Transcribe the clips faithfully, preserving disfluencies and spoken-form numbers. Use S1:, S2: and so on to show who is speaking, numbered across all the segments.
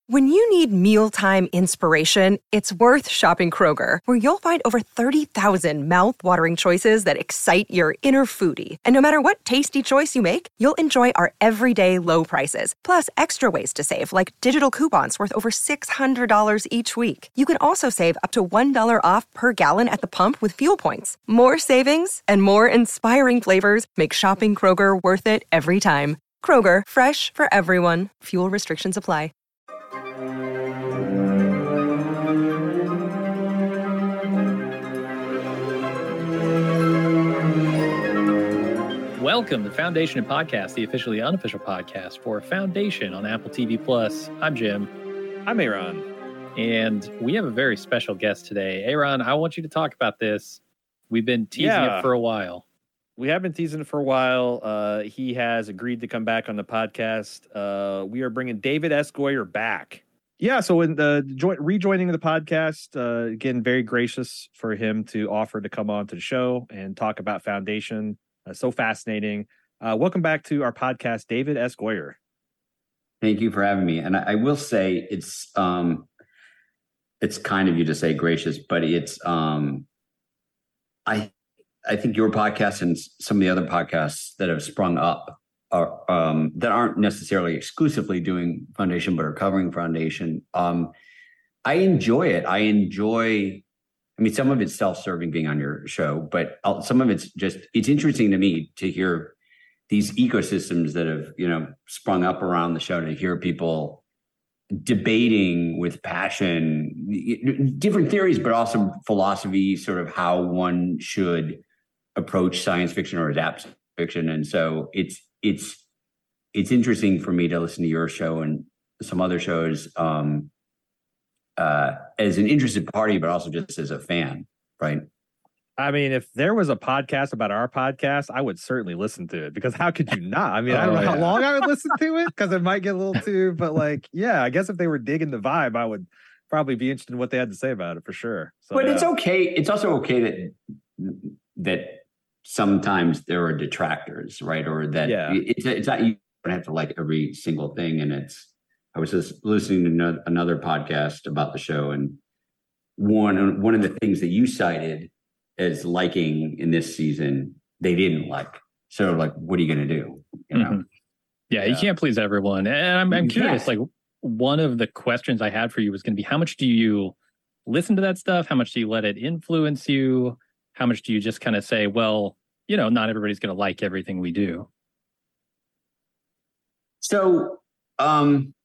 S1: When you need mealtime inspiration, it's worth shopping Kroger, where you'll find over thirty thousand mouth-watering choices that excite your inner foodie. And no matter what tasty choice you make, you'll enjoy our everyday low prices, plus extra ways to save, like digital coupons worth over six hundred dollars each week. You can also save up to one dollar off per gallon at the pump with fuel points. More savings and more inspiring flavors make shopping Kroger worth it every time. Kroger, fresh for everyone. Fuel restrictions apply.
S2: Welcome to Foundation Podcast, the officially unofficial podcast for Foundation on Apple T V Plus. I'm Jim.
S3: I'm Aaron.
S2: And we have a very special guest today. Aaron, I want you to talk about this. We've been teasing
S3: yeah.
S2: it for a while.
S3: We have been teasing it for a while. Uh, he has agreed to come back on the podcast. Uh, we are bringing David S. Goyer back. Yeah, so in the joint rejoining the podcast, uh, again, very gracious for him to offer to come on to the show and talk about Foundation. Uh, so fascinating. Uh, welcome back to our podcast, David S. Goyer.
S4: Thank you for having me. And I, I will say it's um, it's kind of you to say gracious, but it's um, I I think your podcast and some of the other podcasts that have sprung up are um, that aren't necessarily exclusively doing Foundation, but are covering Foundation. Um, I enjoy it. I enjoy. I mean, some of it's self-serving being on your show, but some of it's just, it's interesting to me to hear these ecosystems that have, you know, sprung up around the show, to hear people debating with passion, different theories, but also philosophy, sort of how one should approach science fiction or adapt fiction. And so it's, it's, it's interesting for me to listen to your show and some other shows, um, uh, as an interested party, but also just as a fan, right?
S3: I mean, if there was a podcast about our podcast, I would certainly listen to it, because how could you not? I mean, oh, I don't know yeah. how long I would listen to it, because it might get a little too, but like, yeah, I guess if they were digging the vibe, I would probably be interested in what they had to say about it for sure. So,
S4: but
S3: yeah.
S4: it's okay. It's also okay that, that sometimes there are detractors, right? Or that
S3: yeah.
S4: it's, it's not, you don't have to like every single thing. And it's, I was just listening to no, another podcast about the show, and one one of the things that you cited as liking in this season, they didn't like. So, like, what are you going to do? You know?
S2: Mm-hmm. Yeah, yeah, you can't please everyone. And I'm, I'm curious, like, one of the questions I had for you was going to be, how much do you listen to that stuff? How much do you let it influence you? How much do you just kind of say, well, you know, not everybody's going to like everything we do?
S4: So, um,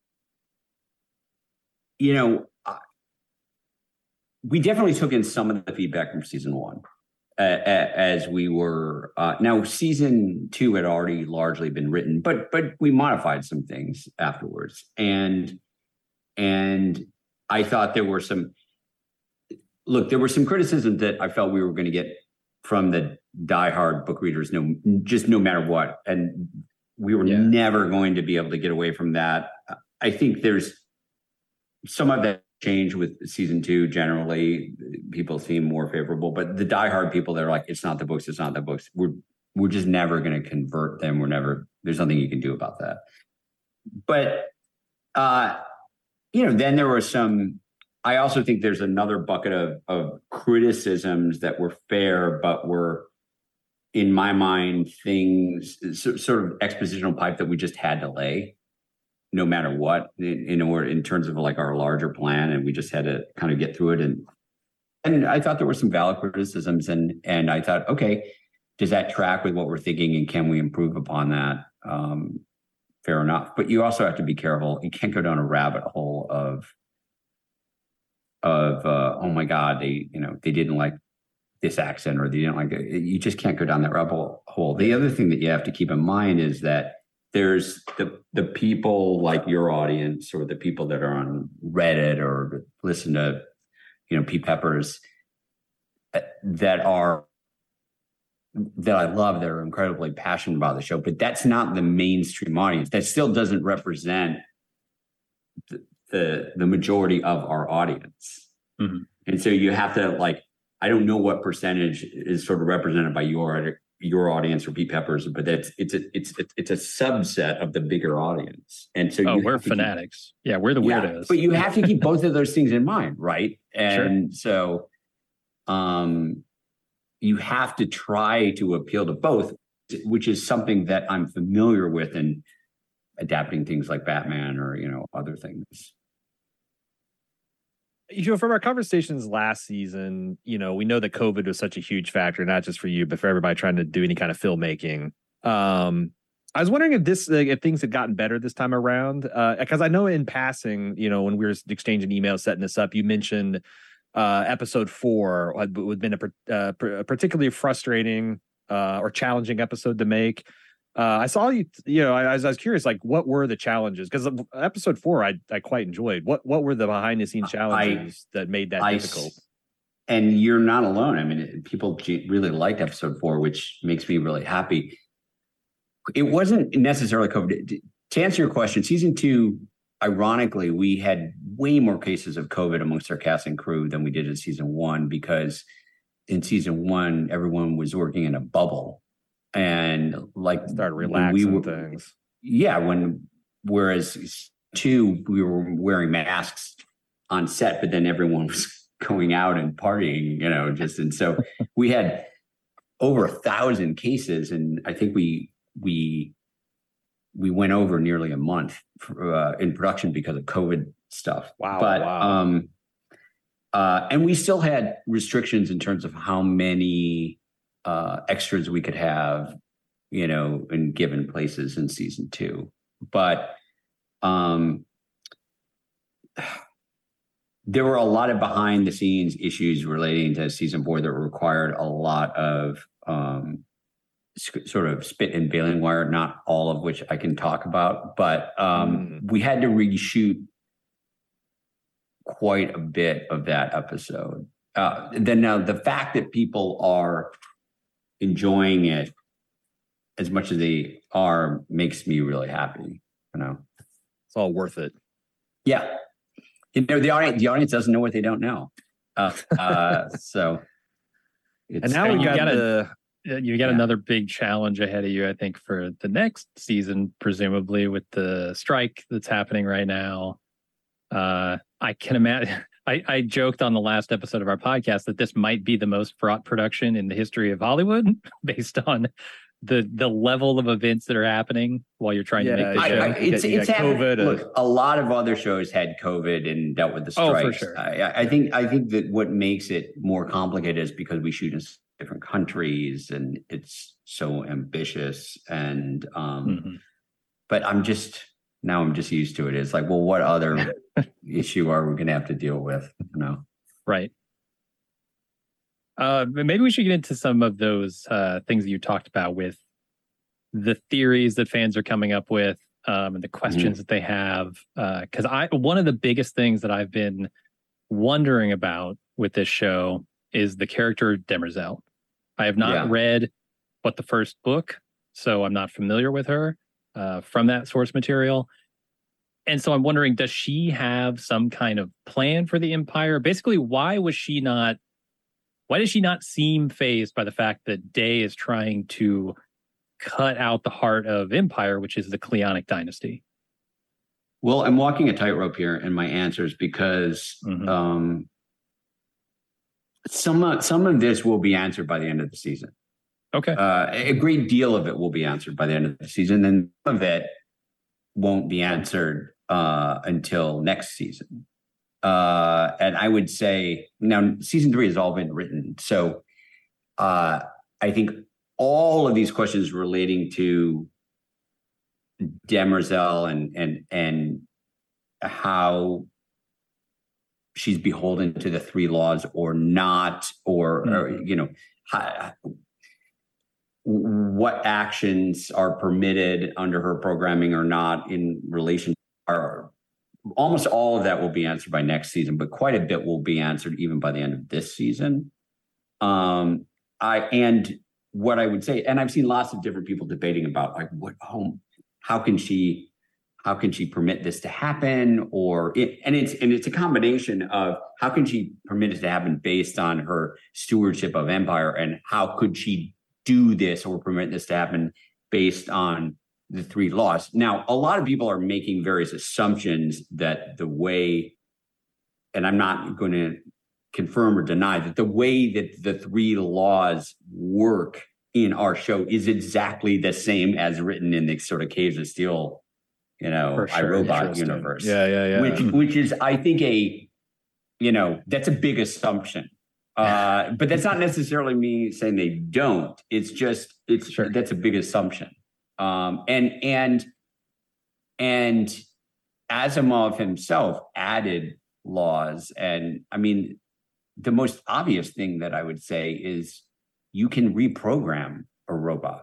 S4: you know, uh, we definitely took in some of the feedback from season one uh, as we were. Uh, now, season two had already largely been written, but but we modified some things afterwards, and and I thought there were some. Look, there were some criticisms that I felt we were going to get from the diehard book readers, no, just no matter what, and we were yeah. never going to be able to get away from that. I think there's. Some of that changed with season two. Generally, people seem more favorable, but the diehard people, they're like, it's not the books, it's not the books. We're we're just never going to convert them. We're never. There's nothing you can do about that. But uh, you know, then there was some. I also think there's another bucket of of criticisms that were fair, but were, in my mind, things sort of expositional pipe that we just had to lay. No matter what, in order in terms of like our larger plan, and we just had to kind of get through it. And and I thought there were some valid criticisms, and and I thought, okay, does that track with what we're thinking, and can we improve upon that? Um, fair enough, but you also have to be careful. You can't go down a rabbit hole of of uh, oh my God, they you know they didn't like this accent, or they didn't like it. You just can't go down that rabbit hole. The other thing that you have to keep in mind is that there's the the people like your audience, or the people that are on Reddit or listen to, you know, Pete Peppers, that are that I love, that are incredibly passionate about the show. But that's not the mainstream audience. That still doesn't represent the the, the majority of our audience. Mm-hmm. And so you have to, like, I don't know what percentage is sort of represented by your your audience or Pete Peppers, but it's it's a it's it's a subset of the bigger audience. And so
S2: oh,
S4: you
S2: we're fanatics. Keep, yeah, we're the
S4: yeah,
S2: weirdos.
S4: But you have to keep both of those things in mind, right? And
S2: sure.
S4: so um you have to try to appeal to both, which is something that I'm familiar with in adapting things like Batman or, you know, other things.
S3: You know, from our conversations last season, you know, we know that COVID was such a huge factor, not just for you, but for everybody trying to do any kind of filmmaking. Um, I was wondering if this, uh, if things had gotten better this time around, because uh, I know in passing, you know, when we were exchanging emails setting this up, you mentioned uh, episode four had, had been a, uh, a particularly frustrating uh, or challenging episode to make. Uh, I saw you, you know, I, I, was, I was curious, like, what were the challenges? Because episode four, I I quite enjoyed. What what were the behind the scenes challenges I, that made that
S4: I,
S3: difficult?
S4: And you're not alone. I mean, people really liked episode four, which makes me really happy. It wasn't necessarily COVID. To answer your question, season two, ironically, we had way more cases of COVID amongst our cast and crew than we did in season one, because in season one, everyone was working in a bubble. And like
S3: start relaxing
S4: we were,
S3: things.
S4: Yeah. When, whereas two, we were wearing masks on set, but then everyone was going out and partying, you know, just, and so we had over a thousand cases. And I think we, we, we went over nearly a month for, uh, in production because of COVID stuff.
S3: Wow.
S4: But,
S3: wow.
S4: um, uh, and we still had restrictions in terms of how many Uh, extras we could have, you know, in given places in season two. But um, there were a lot of behind the scenes issues relating to season four that required a lot of um, sort of spit and baling wire, not all of which I can talk about, but um, mm. we had to reshoot quite a bit of that episode. Uh, then now the fact that people are enjoying it as much as they are makes me really happy. You know,
S3: it's all worth it.
S4: Yeah, you know, the audience, the audience doesn't know what they don't know. Uh, uh, so,
S3: it's, and now we got, got
S2: a, you got yeah. another big challenge ahead of you, I think, for the next season, presumably with the strike that's happening right now. Uh, I can imagine. I, I joked on the last episode of our podcast that this might be the most fraught production in the history of Hollywood, based on the the level of events that are happening while you're trying yeah, to make the show.
S4: I, I, it's you it's COVID. Look, a lot of other shows had COVID and dealt with the strikes.
S2: Oh, for sure.
S4: I, I think I think that what makes it more complicated is because we shoot in different countries and it's so ambitious. And um, mm-hmm. but I'm just. Now I'm just used to it. It's like, well, what other issue are we going to have to deal with? You know?
S2: Right. Uh, maybe we should get into some of those uh, things that you talked about with the theories that fans are coming up with um, and the questions mm-hmm. that they have. Because uh, I, one of the biggest things that I've been wondering about with this show is the character Demerzel. I have not yeah. read what the first book, so I'm not familiar with her. Uh, from that source material. And so I'm wondering, does she have some kind of plan for the Empire? Basically, why was she not, why does she not seem fazed by the fact that Day is trying to cut out the heart of Empire, which is the Cleonic dynasty?
S4: Well, I'm walking a tightrope here in my answers because mm-hmm. um, some, of, some of this will be answered by the end of the season.
S2: Okay.
S4: Uh, a great deal of it will be answered by the end of the season, and some of it won't be answered uh, until next season. Uh, and I would say now season three has all been written. So uh, I think all of these questions relating to Demerzel and and and how she's beholden to the three laws or not, or, mm-hmm. or you know, how, what actions are permitted under her programming or not in relation, are almost all of that will be answered by next season, but quite a bit will be answered even by the end of this season. Um, I, and what I would say, and I've seen lots of different people debating about like, what, how, how can she, how can she permit this to happen? Or it, and it's, and it's a combination of how can she permit it to happen based on her stewardship of Empire, and how could she do this or permit this to happen based on the three laws. Now, a lot of people are making various assumptions that the way, and I'm not going to confirm or deny that the way that the three laws work in our show is exactly the same as written in the sort of Caves of Steel, you know,
S3: sure.
S4: iRobot universe.
S3: Yeah, yeah, yeah.
S4: Which, which is, I think, a, you know, that's a big assumption. Uh, but that's not necessarily me saying they don't. It's just, it's
S3: sure.
S4: that's a big assumption. Um, and, and, and Asimov himself added laws. And I mean, the most obvious thing that I would say is you can reprogram a robot.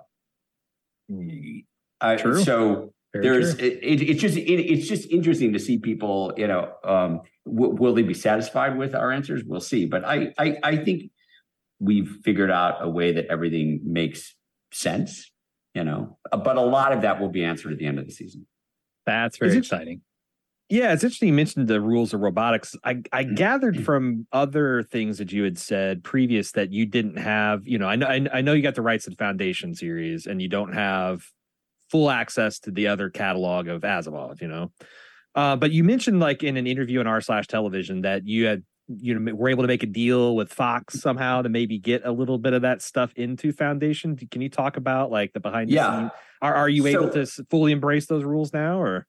S4: Uh,
S3: True.
S4: So
S3: Very
S4: there's,
S3: true.
S4: it, it, it's just, it, it's just interesting to see people, you know, um, w- will they be satisfied with our answers? We'll see. But I, I, I think we've figured out a way that everything makes sense, you know, but a lot of that will be answered at the end of the season.
S2: That's very exciting.
S3: Yeah, it's interesting you mentioned the rules of robotics. I, I gathered from other things that you had said previous that you didn't have, you know, I know I, I know you got the rights to the Foundation series and you don't have full access to the other catalog of Asimov, you know. Uh, but you mentioned like in an interview on r slash television that you had, you know, were able to make a deal with Fox somehow to maybe get a little bit of that stuff into Foundation. Can you talk about like the behind the
S4: Yeah.
S3: scenes? Are, are you
S4: So-
S3: able to fully embrace those rules now or?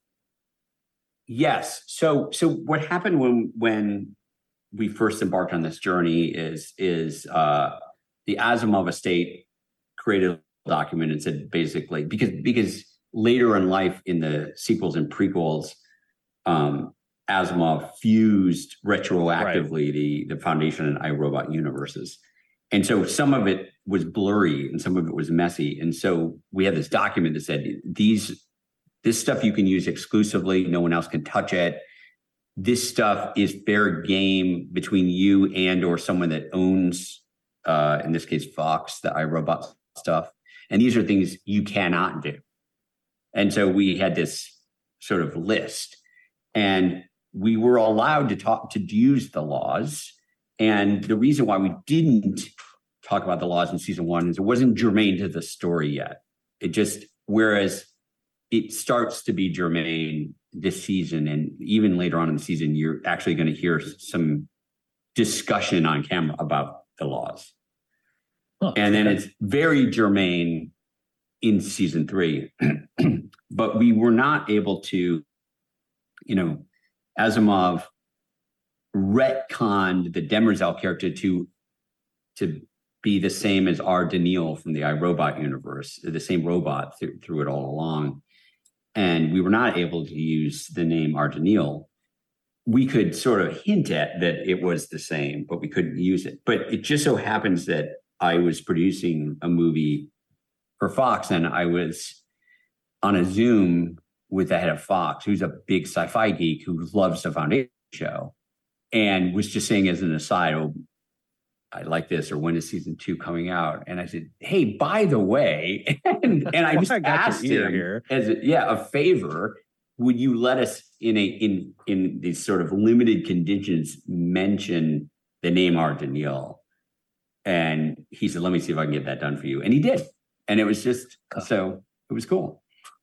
S4: Yes. So so what happened when when we first embarked on this journey is is uh, the Asimov estate created a document and said basically because because later in life in the sequels and prequels, um, Asimov fused retroactively right. the the Foundation and iRobot universes, and so some of it was blurry and some of it was messy, and so we had this document that said these. This stuff you can use exclusively. No one else can touch it. This stuff is fair game between you and or someone that owns, uh, in this case, Fox, the iRobot stuff. And these are things you cannot do. And so we had this sort of list. And we were allowed to talk to use the laws. And the reason why we didn't talk about the laws in season one is it wasn't germane to the story yet. It just, whereas it starts to be germane this season. And even later on in the season, you're actually going to hear some discussion on camera about the laws. Huh, and then okay. It's very germane in season three. But we were not able to, you know, Asimov retconned the Demerzel character to, to be the same as R. Daniil from the iRobot universe, the same robot th- through it all along. And we were not able to use the name R. Daniil. We could sort of hint at that it was the same, but we couldn't use it. But it just so happens that I was producing a movie for Fox, and I was on a Zoom with the head of Fox, who's a big sci-fi geek who loves the Foundation show, and was just saying as an aside, oh, I like this, or when is season two coming out? And I said, hey, by the way, and, and I just I asked him here. as a, yeah, a favor, would you let us in a in in these sort of limited conditions mention the name R. Daniil? And he said, let me see if I can get that done for you. And he did. And it was just, so it was cool.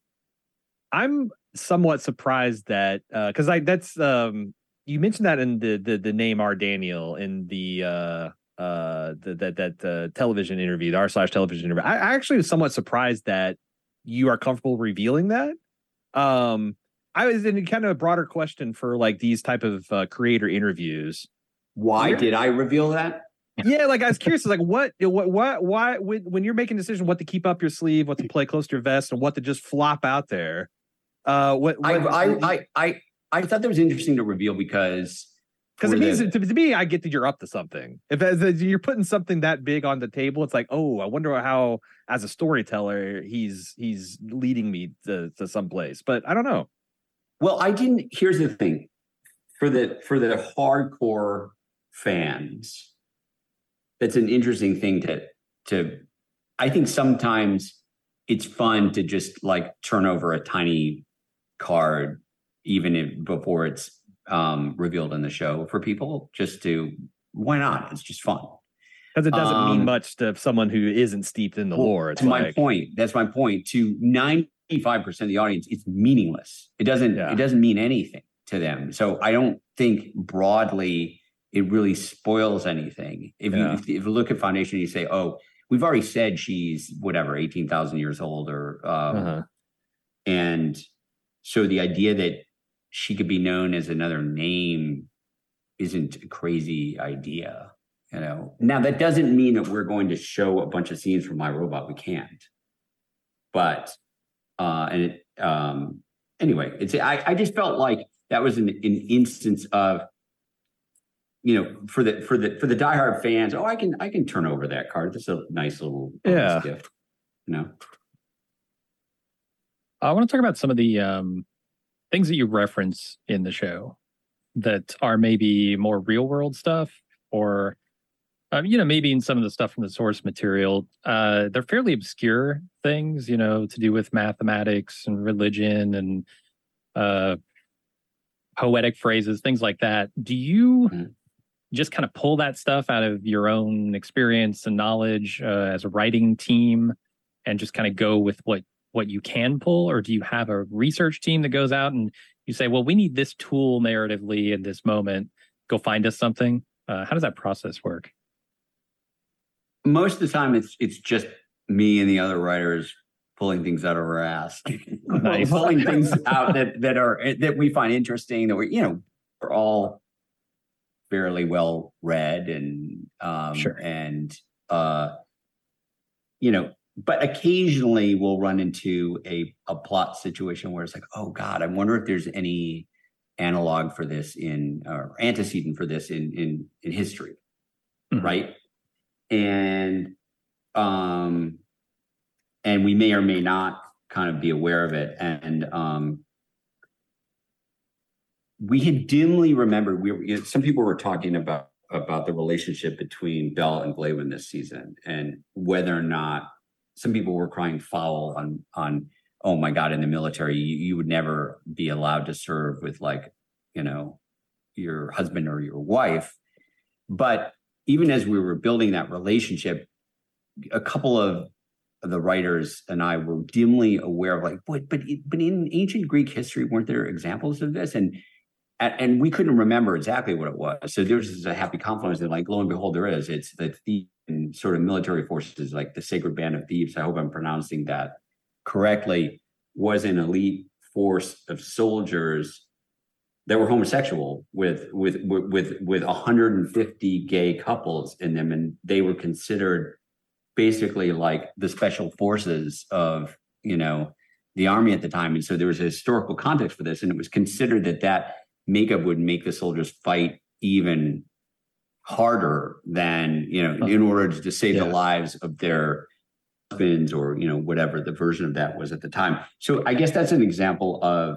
S3: I'm somewhat surprised that, because uh, I that's, um, you mentioned that in the the, the name R. Daniil in the, uh, uh the, that that uh, television interview, the r slash television interview. I, I actually was somewhat surprised that you are comfortable revealing that. Um, I was in kind of a broader question for like these type of uh, creator interviews.
S4: Why yeah. did I reveal that?
S3: Yeah, like I was curious, like what, what, what, why, when, when you're making a decision, what to keep up your sleeve, what to play close to your vest, and what to just flop out there. Uh, what, what
S4: I, I, I, I, I thought that was interesting to reveal because.
S3: Because it means the, to, to me, I get that you're up to something. If as you're putting something that big on the table, it's like, oh, I wonder how, as a storyteller, he's he's leading me to, to someplace. But I don't know.
S4: Well, I didn't. Here's the thing: for the for the hardcore fans, that's an interesting thing to to. I think sometimes it's fun to just like turn over a tiny card, even if before it's um revealed in the show for people, just to why not? It's just fun.
S3: Because it doesn't
S4: um,
S3: mean much to someone who isn't steeped in the
S4: well,
S3: lore. It's
S4: to
S3: like,
S4: my point. That's my point. To ninety-five percent of the audience, it's meaningless. It doesn't.
S3: Yeah.
S4: It doesn't mean anything to them. So I don't think broadly it really spoils anything. If
S3: Yeah.
S4: you if, if you look at Foundation, you say, oh, we've already said she's whatever eighteen thousand years old, or um,
S3: uh-huh.
S4: and so the idea that she could be known as another name isn't a crazy idea, you know. Now that doesn't mean that we're going to show a bunch of scenes from My Robot. We can't. But uh, and it, um, anyway, it's I, I just felt like that was an, an instance of, you know, for the for the for the diehard fans. Oh, I can I can turn over that card. That's a nice little
S3: yeah.
S4: gift, you know.
S2: I want to talk about some of the um, things that you reference in the show that are maybe more real world stuff, or um, you know, maybe in some of the stuff from the source material. Uh, they're fairly obscure things, you know, to do with mathematics and religion and uh, poetic phrases, things like that. Do you mm-hmm. just kind of pull that stuff out of your own experience and knowledge uh, as a writing team, and just kind of go with what what you can pull, or do you have a research team that goes out and you say, well, we need this tool narratively in this moment, go find us something? Uh, how does that process work?
S4: Most of the time, it's it's just me and the other writers pulling things out of our ass, nice. pulling things out that that are that we find interesting. That we, you know, we're all fairly well read, and um,
S2: sure,
S4: and uh, you know, but occasionally we'll run into a a plot situation where it's like, oh God, I wonder if there's any analog for this in or antecedent for this in in in history, mm-hmm. right? And um, and we may or may not kind of be aware of it. And um, we had dimly remembered, we were, you know, some people were talking about, about the relationship between Bell and Glawen this season, and whether or not some people were crying foul on, on, oh my God, in the military, you, you would never be allowed to serve with, like, you know, your husband or your wife. But even as we were building that relationship, a couple of the writers and I were dimly aware of, like, but but but in ancient Greek history, weren't there examples of this? And and we couldn't remember exactly what it was. So there was a happy confluence, and, like, lo and behold, there is. It's the Theban sort of military forces, like the Sacred Band of Thebes. I hope I'm pronouncing that correctly. Was an elite force of soldiers that were homosexual with with with with one hundred fifty gay couples in them, and they were considered basically like the special forces of, you know, the army at the time. And so there was a historical context for this, and it was considered that that makeup would make the soldiers fight even harder than, you know, in order to save yeah. the lives of their husbands, or, you know, whatever the version of that was at the time. So I guess that's an example of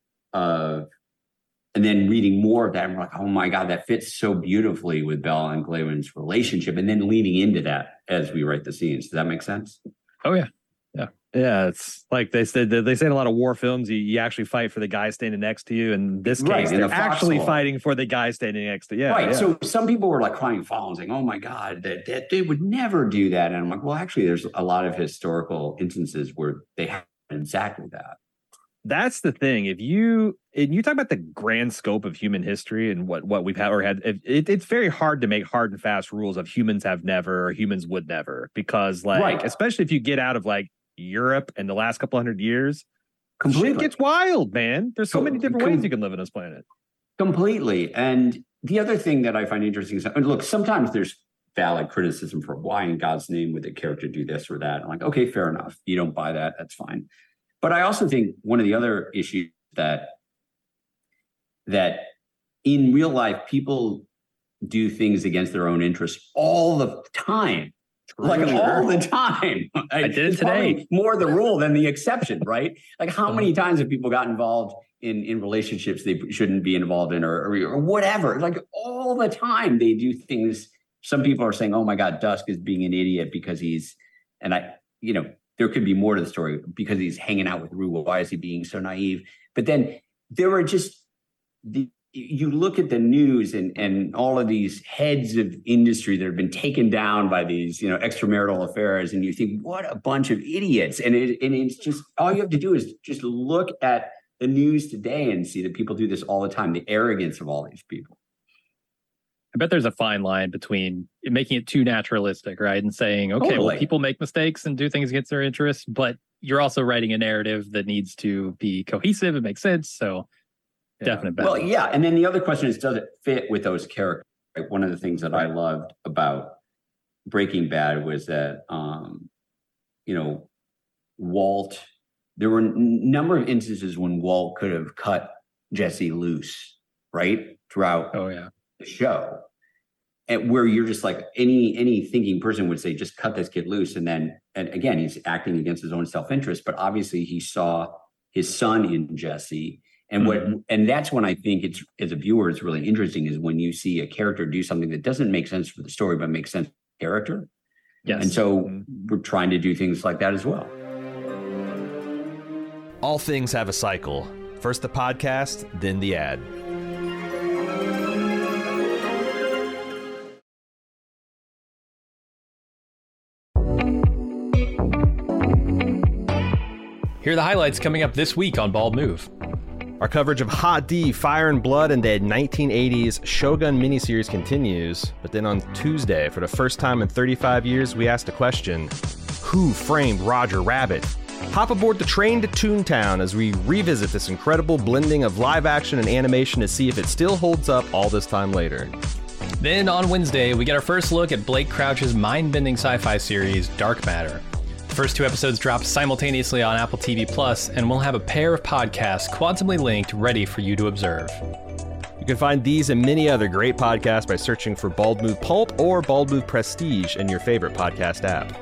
S4: of and then reading more of that, and we're like, oh my God, that fits so beautifully with Bell and Glawen's relationship. And then leaning into that as we write the scenes. Does that make sense?
S2: Oh yeah. Yeah.
S3: Yeah. It's like they said, they say in a lot of war films, you, you actually fight for the guy standing next to you. In this
S4: right.
S3: case,
S4: in
S3: they're
S4: the
S3: actually fighting for the guy standing next to you. Yeah,
S4: right.
S3: Yeah.
S4: So some people were like crying foul and saying, oh my God, that, that they would never do that. And I'm like, well, actually, there's a lot of historical instances where they have exactly that.
S3: That's the thing. If you and you talk about the grand scope of human history and what, what we've had or had, it, it's very hard to make hard and fast rules of humans have never or humans would never, because, like, right. especially if you get out of, like, Europe in the last couple hundred years, completely shit gets wild, man. There's so, so many different com- ways you can live on this planet.
S4: Completely. And the other thing that I find interesting is, look, sometimes there's valid criticism for why in God's name would the character do this or that. I'm like, okay, fair enough. You don't buy that. That's fine. But I also think one of the other issues that that in real life, people do things against their own interests all the time. True. Like all the time.
S2: I did it today.
S4: More the rule than the exception, right? Like how many times have people got involved in, in relationships they shouldn't be involved in, or, or, or whatever? Like all the time they do things. Some people are saying, oh my God, Dusk is being an idiot because he's, and I, you know, there could be more to the story because he's hanging out with Rue. Why is he being so naive? But then there are just the you look at the news and, and all of these heads of industry that have been taken down by these, you know, extramarital affairs, and you think, what a bunch of idiots. And it, and it's just, all you have to do is just look at the news today and see that people do this all the time, the arrogance of all these people.
S2: I bet there's a fine line between making it too naturalistic, right? And saying, okay, totally. Well, people make mistakes and do things against their interests, but you're also writing a narrative that needs to be cohesive and make sense. So
S4: Yeah.
S2: Definite
S4: balance. Well, yeah. And then the other question is, does it fit with those characters? Right? One of the things that I loved about Breaking Bad was that, um, you know, Walt, there were a number of instances when Walt could have cut Jesse loose, right? Throughout
S2: oh, yeah.
S4: the show. And where you're just like, any any thinking person would say, just cut this kid loose. And then, and again, he's acting against his own self-interest, but obviously he saw his son in Jesse. And what, mm-hmm. and that's when I think it's, as a viewer, it's really interesting, is when you see a character do something that doesn't make sense for the story, but makes sense for the character.
S2: Yes.
S4: And so mm-hmm. we're trying to do things like that as well.
S5: All things have a cycle. First the podcast, then the ad.
S6: Here are the highlights coming up this week on Bald Move.
S5: Our coverage of Hot D, Fire and Blood, and the nineteen eighties Shogun miniseries continues. But then on Tuesday, for the first time in thirty-five years, we asked the question, who framed Roger Rabbit? Hop aboard the train to Toontown as we revisit this incredible blending of live action and animation to see if it still holds up all this time later.
S6: Then on Wednesday, we get our first look at Blake Crouch's mind-bending sci-fi series, Dark Matter. The first two episodes drop simultaneously on Apple T V Plus, and we'll have a pair of podcasts quantumly linked ready for you to observe.
S5: You can find these and many other great podcasts by searching for Bald Move Pulp or Bald Move Prestige in your favorite podcast app.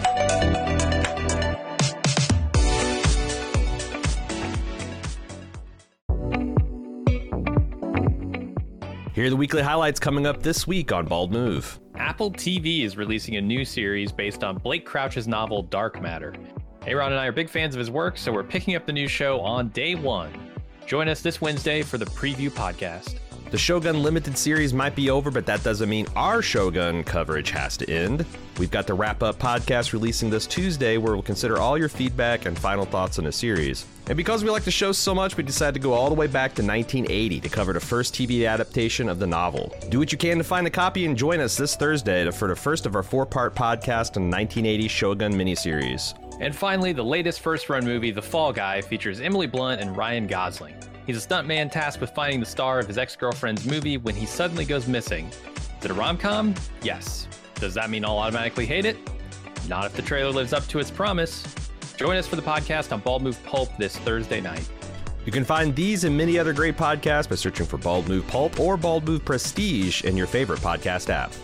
S5: Here are the weekly highlights coming up this week on Bald Move.
S6: Apple T V is releasing a new series based on Blake Crouch's novel Dark Matter. Aaron and I are big fans of his work, so we're picking up the new show on day one. Join us this Wednesday for the preview podcast.
S5: The Shogun Limited series might be over, but that doesn't mean our Shogun coverage has to end. We've got the wrap-up podcast releasing this Tuesday, where we'll consider all your feedback and final thoughts on the series. And because we like the show so much, we decided to go all the way back to nineteen eighty to cover the first T V adaptation of the novel. Do what you can to find a copy and join us this Thursday for the first of our four-part podcast on the nineteen eighty Shogun miniseries.
S6: And finally, the latest first-run movie, The Fall Guy, features Emily Blunt and Ryan Gosling. He's a stuntman tasked with finding the star of his ex-girlfriend's movie when he suddenly goes missing. Is it a rom-com? Yes. Does that mean I'll automatically hate it? Not if the trailer lives up to its promise. Join us for the podcast on Bald Move Pulp this Thursday night.
S5: You can find these and many other great podcasts by searching for Bald Move Pulp or Bald Move Prestige in your favorite podcast app.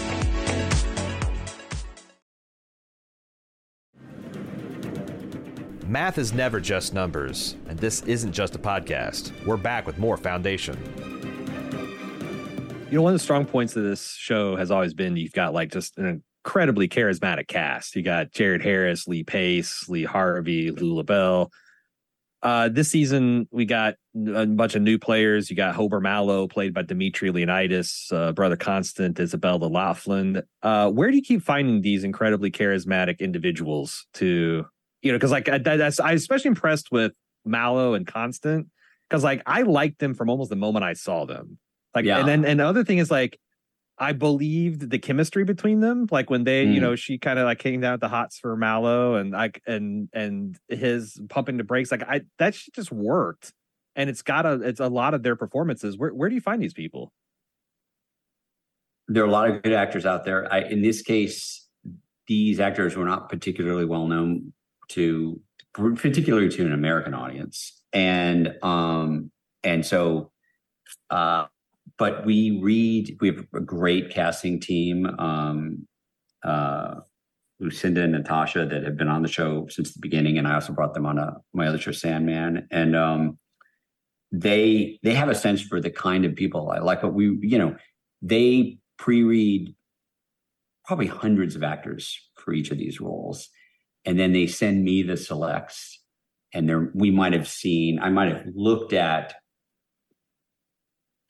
S5: Math is never just numbers, and this isn't just a podcast. We're back with more Foundation.
S3: You know, one of the strong points of this show has always been you've got like just an incredibly charismatic cast. You got Jared Harris, Lee Pace, Lee Harvey, Lou LaBelle. Uh, this season, we got a bunch of new players. You got Hober Mallow, played by Dimitri Leonidas, uh, Brother Constant, Isabella Laughlin. Uh, where do you keep finding these incredibly charismatic individuals to... You know, because like I, that's, I was especially impressed with Mallow and Constant, because like I liked them from almost the moment I saw them. Like, yeah. and then and the other thing is like I believed the chemistry between them. Like when they, mm. you know, she kind of like came down at the hots for Mallow, and like and and his pumping the brakes. Like I that shit just worked, and it's got a it's a lot of their performances. Where where do you find these people?
S4: There are a lot of good actors out there. I, in this case, these actors were not particularly well known to particularly to an American audience. And um and so uh but we read we have a great casting team, um uh Lucinda and Natasha, that have been on the show since the beginning, and I also brought them on a my other show, Sandman. And um they they have a sense for the kind of people I like. What we you know they pre-read probably hundreds of actors for each of these roles. And then they send me the selects, and there we might have seen, I might have looked at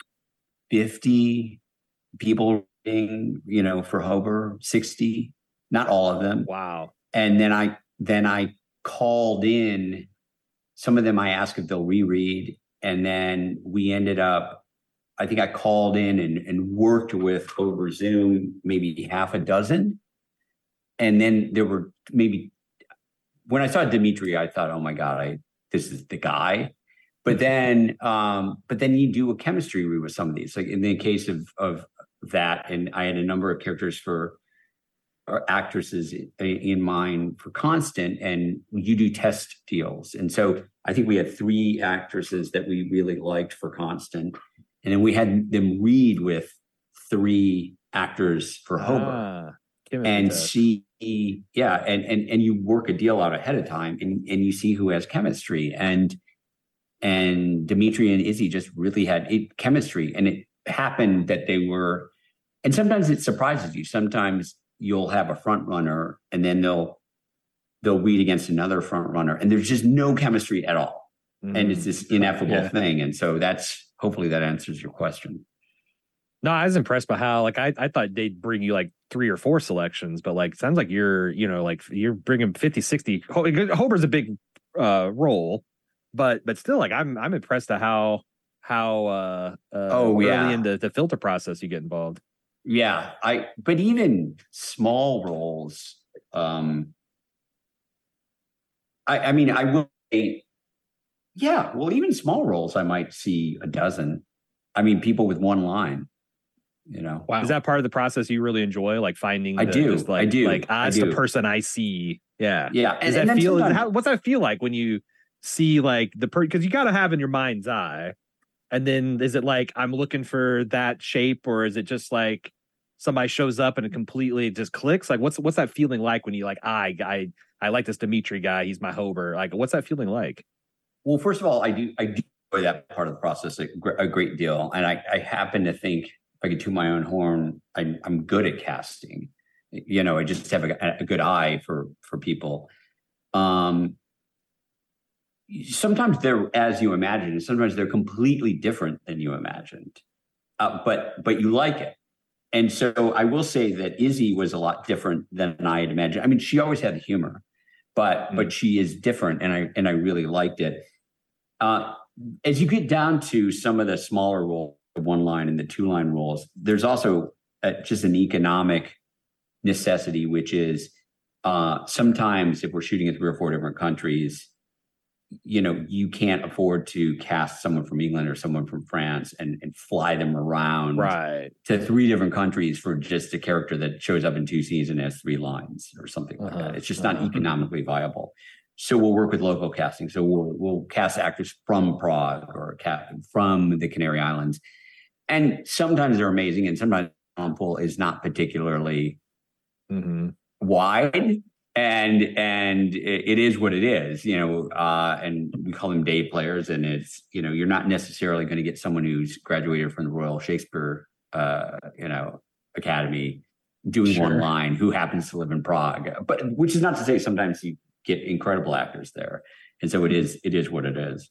S4: fifty people, you know, for Hober, sixty, not all of them.
S3: Wow.
S4: And then I then I called in. Some of them I asked if they'll reread, and then we ended up. I think I called in and, and worked with over Zoom maybe half a dozen, and then there were maybe when I saw Dimitri, I thought, oh my God, I this is the guy. But then, um, but then you do a chemistry read with some of these. Like in the case of of that, and I had a number of characters for or actresses in mind for Constant, and you do test deals. And so I think we had three actresses that we really liked for Constant, and then we had them read with three actors for Hober. Ah, and see, yeah, and and and you work a deal out ahead of time, and and you see who has chemistry. And and Dimitri and Izzy just really had it, chemistry, and it happened that they were. And sometimes it surprises you. Sometimes you'll have a front runner, and then they'll they'll read against another front runner, and there's just no chemistry at all, mm. and it's this ineffable yeah. thing. And so that's hopefully that answers your question.
S3: No, I was impressed by how like I I thought they'd bring you like three or four selections, but like it sounds like you're you know like you're bringing fifty, sixty. Hober's a big uh, role, but but still like I'm I'm impressed at how how uh, uh,
S4: oh
S3: early
S4: yeah
S3: in the, the filter process you get involved.
S4: Yeah, I but even small roles, um, I, I mean, I will say, yeah, well, even small roles, I might see a dozen. I mean, people with one line, you know.
S3: Wow. Is that part of the process you really enjoy, like finding? The,
S4: I do.
S3: Just like,
S4: I do.
S3: Like, ah, it's
S4: I do.
S3: the person I see. Yeah.
S4: Yeah.
S3: Does
S4: and,
S3: that
S4: and
S3: feel? How, what's that feel like when you see like the person? Because you got to have in your mind's eye. And then is it like I'm looking for that shape, or is it just like somebody shows up and it completely just clicks? Like what's what's that feeling like when you like I I I like this Dimitri guy, he's my Hober. Like what's that feeling like?
S4: Well, first of all, I do I do enjoy that part of the process a, a great deal, and I, I happen to think if I could toot my own horn, I, I'm good at casting. You know, I just have a, a good eye for for people. Um, sometimes they're as you imagine, and sometimes they're completely different than you imagined. Uh, but but you like it. And so I will say that Izzy was a lot different than I had imagined. I mean, she always had humor, but mm-hmm. but she is different, and I and I really liked it. Uh, as you get down to some of the smaller roles, the one line and the two line roles, there's also a, just an economic necessity, which is uh, sometimes if we're shooting in three or four different countries, you know, you can't afford to cast someone from England or someone from France and, and fly them around
S3: right.
S4: to three different countries for just a character that shows up in two scenes and has three lines or something uh-huh. like that. It's just not uh-huh. economically viable. So we'll work with local casting. So we'll we'll cast actors from Prague or cast from the Canary Islands. And sometimes they're amazing, and sometimes the talent pool is not particularly mm-hmm. wide. And and it is what it is, you know, uh, and we call them day players. And it's, you know, you're not necessarily going to get someone who's graduated from the Royal Shakespeare, uh, you know, Academy doing sure. one line who happens to live in Prague. But which is not to say sometimes you get incredible actors there. And so it is it is what it is.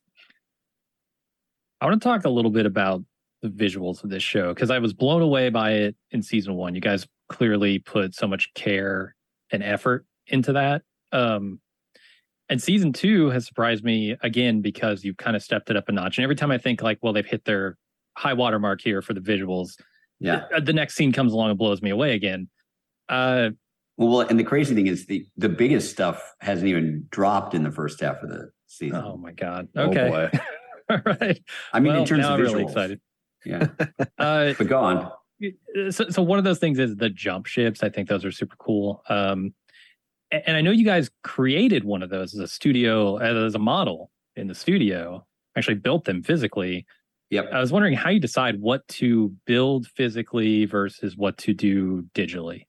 S2: I want to talk a little bit about the visuals of this show, because I was blown away by it in season one. You guys clearly put so much care and effort into that. Um, and season two has surprised me again, because you've kind of stepped it up a notch. And every time I think like, well, they've hit their high water mark here for the visuals.
S4: Yeah.
S2: The, the next scene comes along and blows me away again. Uh,
S4: well, and the crazy thing is the, the biggest stuff hasn't even dropped in the first half of the season.
S2: Oh my God. Okay.
S3: Oh boy.
S2: All right.
S4: I mean,
S2: well,
S4: in terms
S2: now
S4: of visuals.
S2: I'm really excited.
S4: Yeah.
S2: uh,
S4: but go on.
S2: So, so one of those things is the jump ships. I think those are super cool. Um, And I know you guys created one of those as a studio, as a model in the studio, actually built them physically.
S4: Yep.
S2: I was wondering how you decide what to build physically versus what to do digitally.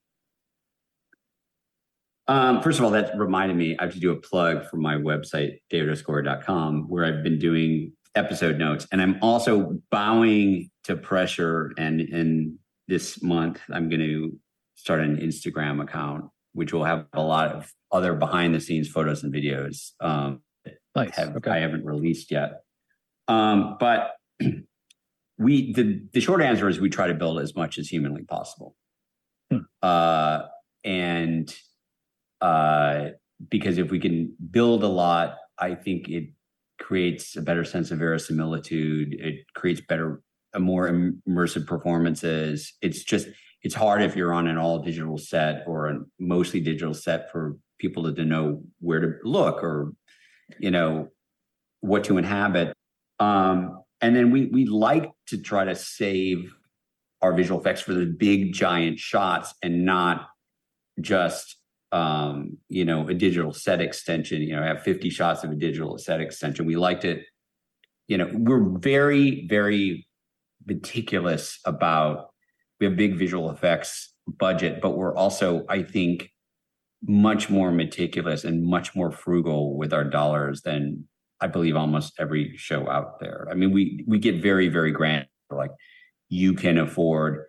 S4: Um, first of all, that reminded me, I have to do a plug for my website, david escobar dot com, where I've been doing episode notes. And I'm also bowing to pressure. And in this month, I'm going to start an Instagram account, which will have a lot of other behind the scenes photos and videos um,
S2: nice.
S4: have,
S2: okay.
S4: I haven't released yet. Um, but we the the short answer is we try to build as much as humanly possible, hmm. uh, and uh, because if we can build a lot, I think it creates a better sense of verisimilitude. It creates better, a more immersive performances. It's just it's hard if you're on an all digital set or a mostly digital set for people to, to know where to look or you know what to inhabit. Um, And then we we like to try to save our visual effects for the big giant shots and not just um, you know a digital set extension. You know, have fifty shots of a digital set extension. We like to, you know, we're very very meticulous about. We have big visual effects budget, but we're also, I think, much more meticulous and much more frugal with our dollars than I believe almost every show out there. I mean, we we get very, very grand. Like you can afford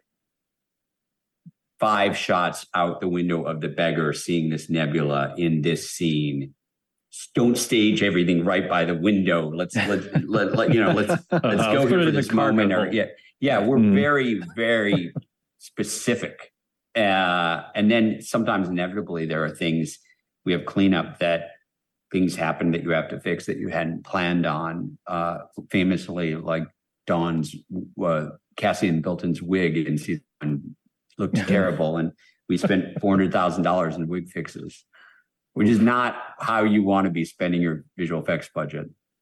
S4: five shots out the window of the beggar seeing this nebula in this scene. Don't stage everything right by the window. Let's let's let, let you know. Let's let's go here for this moment. Or, yeah, yeah. We're mm. very, very specific. Uh, and then sometimes inevitably there are things we have cleanup that. Things happen that you have to fix that you hadn't planned on. Uh, famously, like Dawn's uh, Cassian Bilton's wig in season one looked terrible, and we spent four hundred thousand dollars in wig fixes, which is not how you want to be spending your visual effects budget.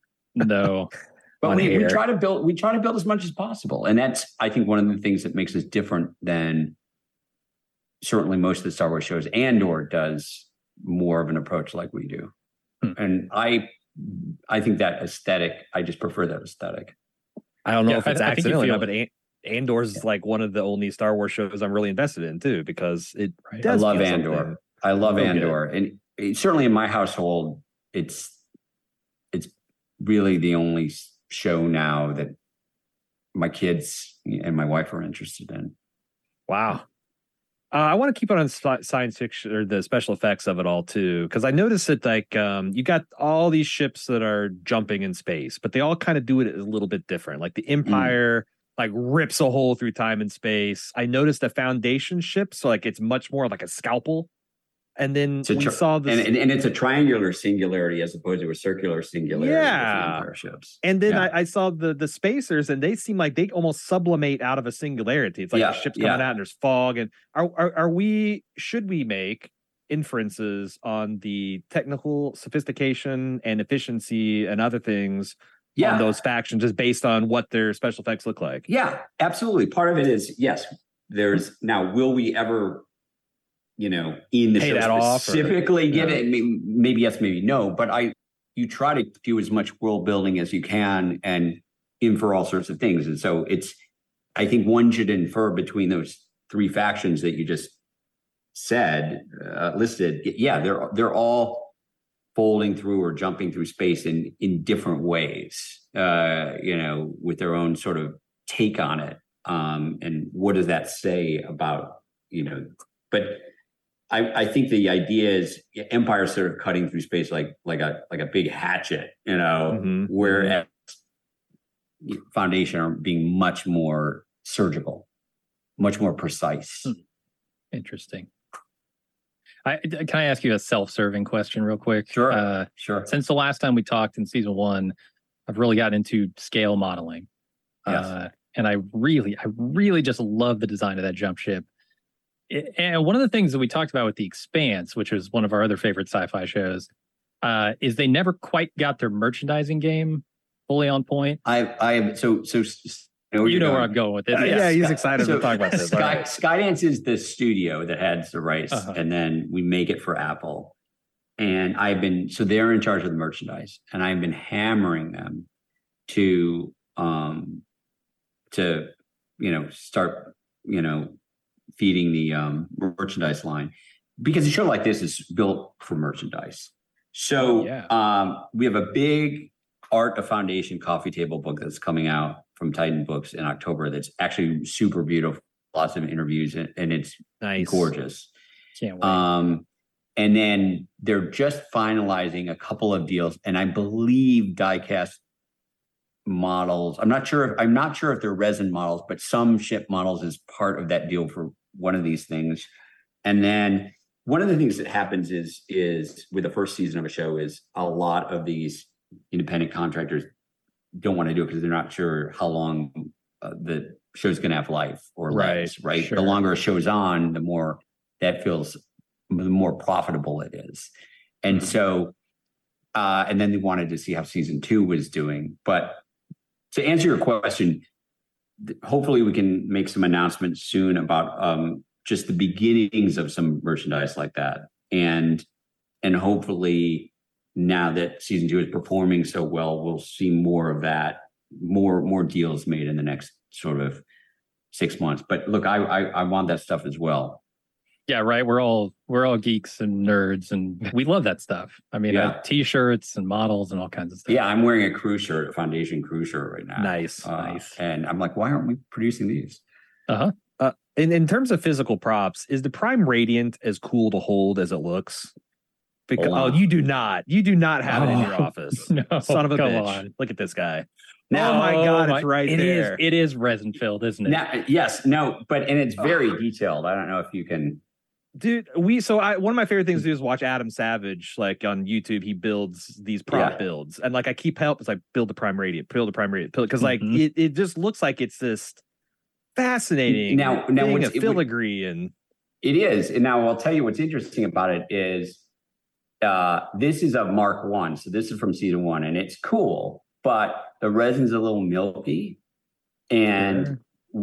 S2: No,
S4: but we, we try to build. We try to build as much as possible, and that's I think one of the things that makes us different than certainly most of the Star Wars shows. Andor does more of an approach like we do. And I, I think that aesthetic. I just prefer that aesthetic.
S3: I don't know yeah, if it's I, accidental, I but Andor's yeah. like one of the only Star Wars shows I'm really invested in too, because it.
S4: Right. Does I love Andor. Something. I love Andor, and it, certainly in my household, it's it's really the only show now that my kids and my wife are interested in.
S3: Wow. Uh, I want to keep it on science fiction or the special effects of it all too, because I noticed that like um, you got all these ships that are jumping in space, but they all kind of do it a little bit different. Like the Empire, mm. like rips a hole through time and space. I noticed the Foundation ship, so like it's much more like a scalpel. And then we tri- saw this,
S4: and, and, and it's a triangular singularity as opposed to a circular singularity.
S3: Yeah, with the ships. And then yeah. I, I saw the the spacers, and they seem like they almost sublimate out of a singularity. It's like yeah. the ship's coming yeah. out, and there's fog. And are, are are we? Should we make inferences on the technical sophistication and efficiency and other things yeah. on those factions, just based on what their special effects look like?
S4: Yeah, absolutely. Part of it is yes. There's now. Will we ever? You know, in the
S3: Pay
S4: show specifically
S3: or,
S4: give
S3: yeah.
S4: it maybe, maybe yes, maybe no, but I you try to do as much world building as you can and infer all sorts of things. And so it's I think one should infer between those three factions that you just said, uh, listed. Yeah, they're they're all folding through or jumping through space in in different ways, uh, you know, with their own sort of take on it. Um, and what does that say about, you know, but I, I think the idea is Empire sort of cutting through space like like a like a big hatchet, you know, mm-hmm. whereas Foundation are being much more surgical, much more precise.
S2: Interesting. I, can I ask you a self-serving question real quick?
S4: Sure, uh, sure.
S2: Since the last time we talked in season one, I've really gotten into scale modeling.
S4: Yes.
S2: Uh, and I really, I really just love the design of that jump ship. And one of the things that we talked about with The Expanse, which was one of our other favorite sci-fi shows, uh, is they never quite got their merchandising game fully on point.
S4: I, I, so, so,
S2: you know, you know where I'm going with this.
S3: Uh, yeah, yeah, he's excited so, to talk about this.
S4: Sky, right. Skydance is the studio that has the rights, uh-huh. and then we make it for Apple. And I've been, so they're in charge of the merchandise, and I've been hammering them to, um, to, you know, start, you know, feeding the um, merchandise line, because a show like this is built for merchandise. So yeah. um, we have a big Art of Foundation coffee table book that's coming out from Titan Books in October. That's actually super beautiful, lots of interviews, and, and it's
S3: nice.
S4: Gorgeous.
S2: Can't wait.
S4: Um, and then they're just finalizing a couple of deals, and I believe Diecast models. I'm not sure if I'm not sure if they're resin models, but some ship models is part of that deal for one of these things. And then one of the things that happens is is with the first season of a show is a lot of these independent contractors don't want to do it because they're not sure how long uh, the show's going to have life or legs, right? right? Sure. The longer a show's on, the more that feels, the more profitable it is. And mm-hmm. so, uh, and then they wanted to see how season two was doing. But to answer your question, hopefully we can make some announcements soon about um, just the beginnings of some merchandise like that. And, and hopefully now that season two is performing so well, we'll see more of that, more, more deals made in the next sort of six months. But look, I, I, I want that stuff as well.
S2: Yeah, right. We're all we're all geeks and nerds, and we love that stuff. I mean, yeah. uh, T-shirts and models and all kinds of stuff.
S4: Yeah, I'm wearing a crew shirt, a Foundation crew shirt right now.
S3: Nice,
S4: uh,
S3: nice.
S4: And I'm like, why aren't we producing these?
S3: Uh-huh. Uh In in terms of physical props, is the Prime Radiant as cool to hold as it looks? Because oh, you do not, you do not have oh, it in your office. No, son of a bitch! On. Look at this guy.
S4: Now,
S3: oh my God,
S2: my,
S3: it's right
S2: it
S3: there.
S2: Is, it is resin filled, isn't it?
S4: Now, yes, no, but and it's very oh. detailed. I don't know if you can.
S3: Dude, we so I one of my favorite things to do is watch Adam Savage, like on YouTube. He builds these prop yeah. builds, and like I keep help. It's like build the Prime Radiant, build the Prime Radiant, because like mm-hmm. it, it just looks like it's this fascinating
S4: now now
S3: thing
S4: what's,
S3: of filigree it, and
S4: it is. And now I'll tell you what's interesting about it is uh, this is a Mark One, so this is from season one, and it's cool, but the resin's a little milky, and sure.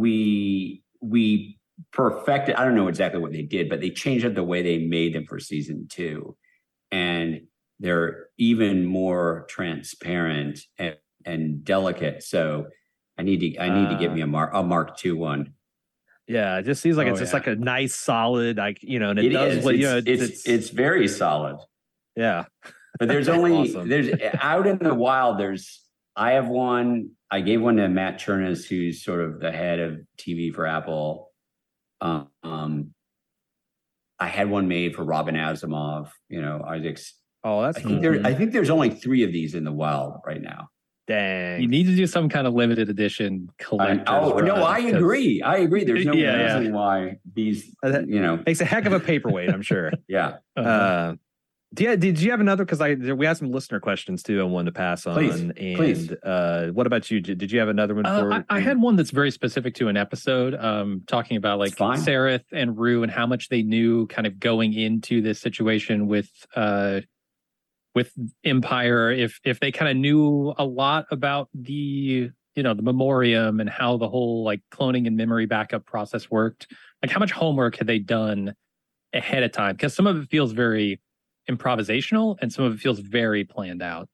S4: we we. perfected. I don't know exactly what they did, but they changed up the way they made them for season two, and they're even more transparent and, and delicate. So I need to I need uh, to get me a mark a Mark two one.
S3: Yeah, it just seems like oh, it's just yeah. like a nice solid, like you know, and it, it does
S4: is.
S3: what
S4: it's,
S3: you know.
S4: It's, it's it's it's very solid.
S3: Yeah,
S4: but there's only awesome. there's out in the wild. There's I have one. I gave one to Matt Chernas, who's sort of the head of T V for Apple. Um, I had one made for Robin Asimov, you know, Isaac's.
S3: Oh, that's
S4: I think
S3: cool.
S4: there. I think there's only three of these in the wild right now.
S3: Dang,
S2: you need to do some kind of limited edition collector.
S4: Oh no, I agree. I agree. There's no
S3: yeah,
S4: reason
S3: yeah.
S4: why these, you know,
S3: makes a heck of a paperweight. I'm sure.
S4: yeah.
S3: Uh-huh. Uh, Yeah, did you have another? Because I we had some listener questions too. I wanted to pass on.
S4: Please,
S3: and
S4: please.
S3: Uh, what about you? Did you have another one?
S2: Uh,
S3: for
S2: I, I had one that's very specific to an episode, um, talking about like Sareth and Rue and how much they knew, kind of going into this situation with uh, with Empire. If if they kind of knew a lot about the you know the Memoriam and how the whole like cloning and memory backup process worked, like how much homework had they done ahead of time? Because some of it feels very improvisational and some of it feels very planned out.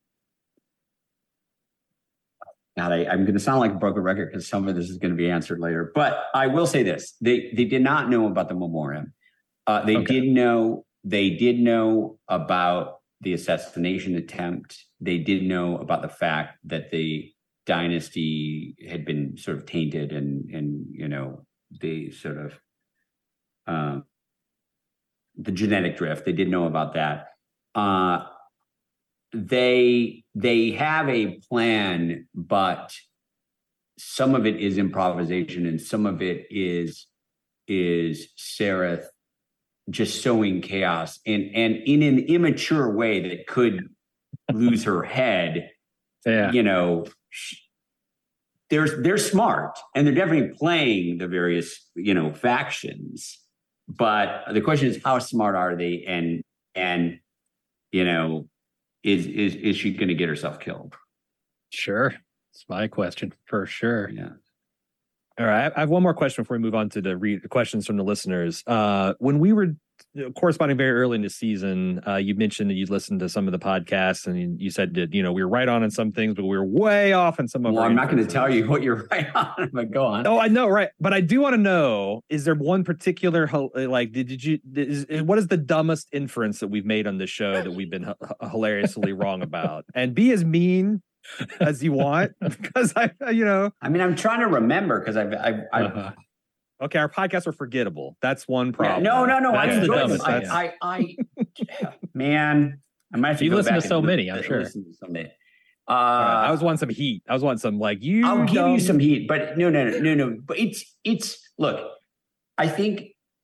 S4: Now I, I'm going to sound like a broken record because some of this is going to be answered later, but I will say this: they they did not know about the Memoriam. Uh, they okay. did know they did know about the assassination attempt. They did know about the fact that the dynasty had been sort of tainted, and and you know the sort of. Um, the genetic drift. They did know about that. Uh, they they have a plan, but some of it is improvisation and some of it is is Sareth just sowing chaos and and in an immature way that could lose her head.
S2: Yeah.
S4: You know, they're they're smart and they're definitely playing the various, you know, factions. But the question is, how smart are they? And, and you know, is is is she going to get herself killed?
S2: Sure. It's my question for sure.
S4: Yeah.
S3: All right. I have one more question before we move on to the re- questions from the listeners. Uh, when we were corresponding very early in the season, uh, you mentioned that you listened to some of the podcasts and you said that, you know, we were right on in some things, but we were way off in some of
S4: well,
S3: our
S4: I'm not going to tell you what you're right on, but go on.
S3: Oh, I know. Right. But I do want to know, is there one particular, like, did, did you, is, what is the dumbest inference that we've made on this show that we've been h- hilariously wrong about? And be as mean as you want, because I, you know,
S4: I mean, I'm trying to remember because I've, I've, I've uh-huh.
S3: Okay, our podcasts are forgettable. That's one problem.
S4: Yeah, no, no, no.
S2: That's
S4: I
S2: the dumbest.
S4: I, I, I, I, man, I might have to
S2: you
S4: go
S2: listen
S4: back
S2: to so
S4: and
S2: many. I'm
S4: listen
S2: sure.
S4: To some
S3: Uh, right, I was wanting some heat. I was wanting some like you.
S4: I'll
S3: dumb...
S4: give you some heat, but no, no, no, no, no. But it's it's look. I think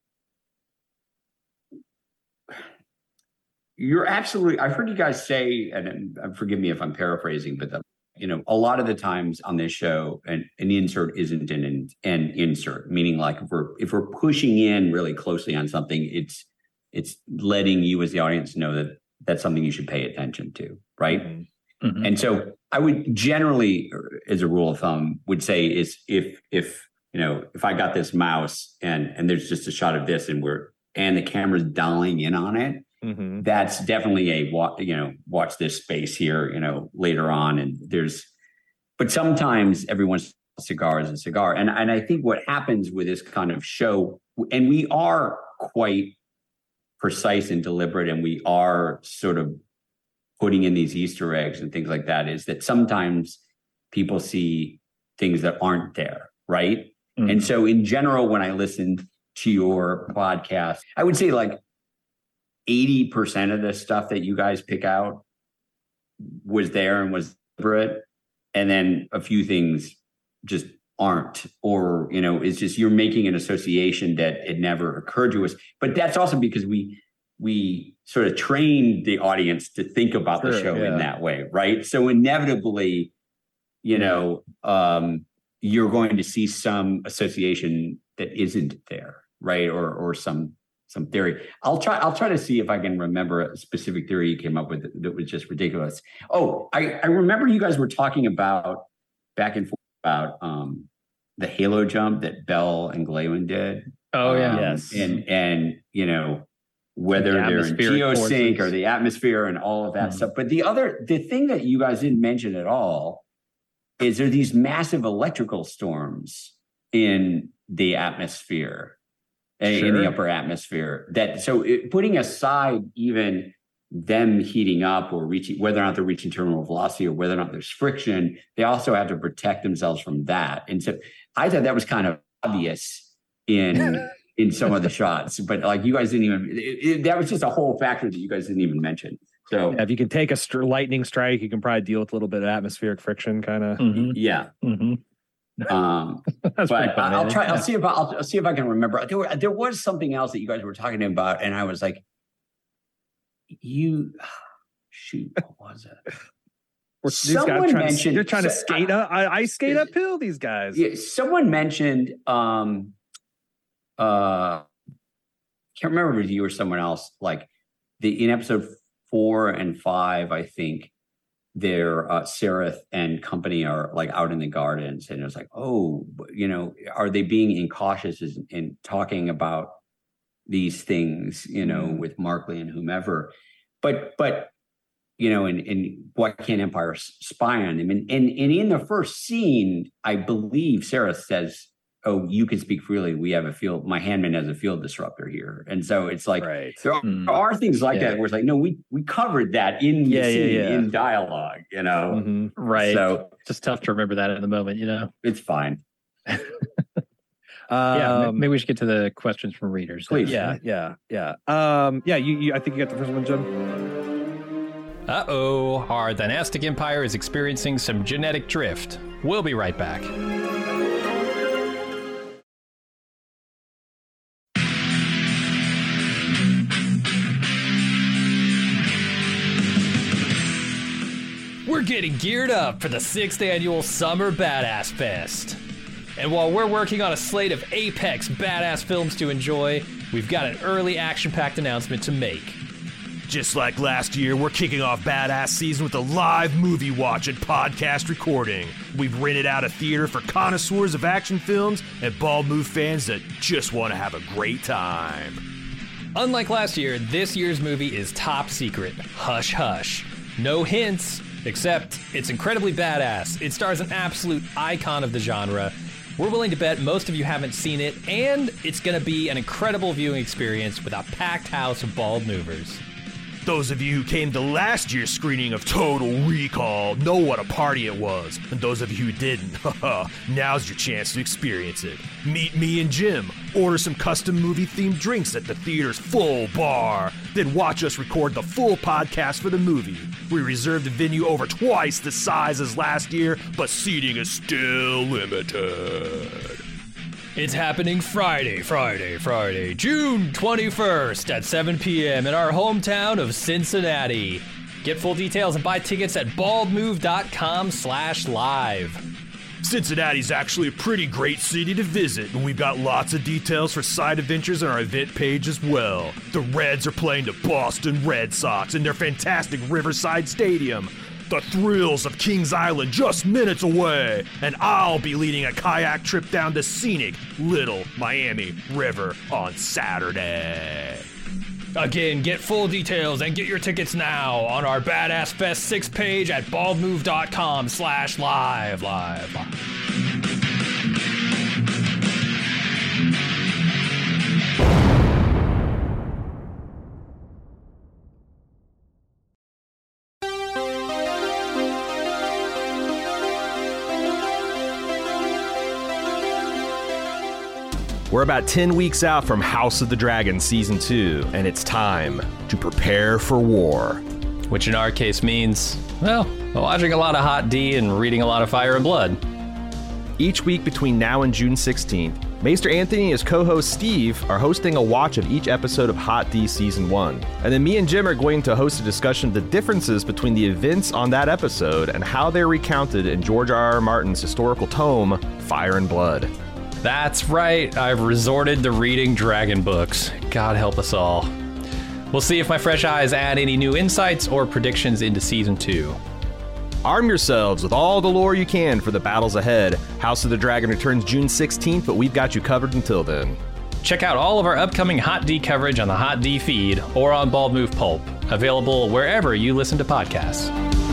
S4: you're absolutely. I've heard you guys say, and, and forgive me if I'm paraphrasing, but the, you know, a lot of the times on this show, an, an insert isn't an an insert. Meaning, like if we're if we're pushing in really closely on something, it's it's letting you as the audience know that that's something you should pay attention to, right? Mm-hmm. Mm-hmm. And so I would generally, as a rule of thumb, would say is if if you know if I got this mouse and and there's just a shot of this and we're and the camera's dialing in on it, mm-hmm. that's definitely a you know watch this space here you know later on. And there's, but sometimes everyone's cigar is a cigar, and and I think what happens with this kind of show, and we are quite precise and deliberate, and we are sort of putting in these Easter eggs and things like that, is that sometimes people see things that aren't there, right? Mm-hmm. And so in general, when I listen to your podcast, I would say like eighty percent of the stuff that you guys pick out was there and was deliberate. And then a few things just aren't, or, you know, it's just, you're making an association that it never occurred to us. But that's also because we, we sort of trained the audience to think about sure, the show yeah. in that way, right? So inevitably, you know, um, you're going to see some association that isn't there, right? Or or some some theory. I'll try. I'll try to see if I can remember a specific theory you came up with that was just ridiculous. Oh, I, I remember you guys were talking about back and forth about um, the halo jump that Bell and Glawen did.
S2: Oh yeah,
S4: um,
S2: yes,
S4: and and you know. Whether the they're in geosync or the atmosphere and all of that mm-hmm. stuff. But the other, the thing that you guys didn't mention at all is there are these massive electrical storms in the atmosphere, sure. in the upper atmosphere. That so it, putting aside even them heating up or reaching, whether or not they're reaching terminal velocity or whether or not there's friction, they also have to protect themselves from that. And so I thought that was kind of obvious in... in some of the shots, but like you guys didn't even, it, it, that was just a whole factor that you guys didn't even mention. So
S3: yeah, if you can take a st- lightning strike, you can probably deal with a little bit of atmospheric friction kind of.
S4: Mm-hmm. Yeah. Mm-hmm. Um, but fun, I'll try, I'll see if I'll, I'll see if I can remember. There, were, there was something else that you guys were talking about. And I was like, you, shoot, what was it?
S3: Someone mentioned, they're trying to so, skate up, ice skate uphill, these guys.
S4: Yeah, someone mentioned, um, uh can't remember if you or someone else, like the in episode four and five, I think they're uh Sareth and company are like out in the gardens, and it was like, oh, you know, are they being incautious in, in talking about these things, you know, mm. with Markley and whomever, but but you know, and and why can't Empire spy on them? And and and in the first scene, I believe Sareth says, oh, you can speak freely. We have a field, my handman has a field disruptor here. And so it's like, right. there, are, mm. there are things like yeah. that where it's like, no, we we covered that in
S3: yeah,
S4: scene,
S3: yeah, yeah.
S4: in dialogue, you know?
S2: Mm-hmm. Right. So it's just tough to remember that in the moment, you know?
S4: It's fine.
S2: um, yeah, maybe we should get to the questions from readers.
S3: Please. Yeah, yeah, yeah. Um, yeah, you, you, I think you got the first one, Jim.
S6: Uh-oh, our dynastic empire is experiencing some genetic drift. We'll be right back. We're getting geared up for the sixth annual Summer Badass Fest. And while we're working on a slate of apex badass films to enjoy, we've got an early action-packed announcement to make.
S7: Just like last year, we're kicking off Badass Season with a live movie watch and podcast recording. We've rented out a theater for connoisseurs of action films and bald move fans that just want to have a great time.
S6: Unlike last year, this year's movie is top secret. Hush hush. No hints. Except, it's incredibly badass. It stars an absolute icon of the genre. We're willing to bet most of you haven't seen it, and it's going to be an incredible viewing experience with a packed house of bald movers.
S7: Those of you who came to last year's screening of Total Recall know what a party it was. And those of you who didn't, haha, now's your chance to experience it. Meet me and Jim. Order some custom movie-themed drinks at the theater's full bar. Then watch us record the full podcast for the movie. We reserved the venue over twice the size as last year, but seating is still limited.
S6: It's happening Friday, Friday, Friday, June twenty-first at seven p.m. in our hometown of Cincinnati. Get full details and buy tickets at baldmove.com slash live.
S7: Cincinnati's actually a pretty great city to visit, and we've got lots of details for side adventures on our event page as well. The Reds are playing the Boston Red Sox in their fantastic Riverside Stadium. The thrills of Kings Island just minutes away, and I'll be leading a kayak trip down the scenic Little Miami River on Saturday.
S6: Again, get full details and get your tickets now on our Badass Fest six page at baldmove.com slash live, live, live.
S5: We're about ten weeks out from House of the Dragon Season two, and it's time to prepare for war.
S6: Which in our case means, well, watching a lot of Hot D and reading a lot of Fire and Blood.
S5: Each week between now and June sixteenth, Maester Anthony and his co-host Steve are hosting a watch of each episode of Hot D Season one. And then me and Jim are going to host a discussion of the differences between the events on that episode and how they're recounted in George R. R. Martin's historical tome, Fire and Blood.
S6: That's right, I've resorted to reading dragon books. God help us all. We'll see if my fresh eyes add any new insights or predictions into Season two.
S5: Arm yourselves with all the lore you can for the battles ahead. House of the Dragon returns June sixteenth, but we've got you covered until then.
S6: Check out all of our upcoming Hot D coverage on the Hot D feed or on Bald Move Pulp, available wherever you listen to podcasts.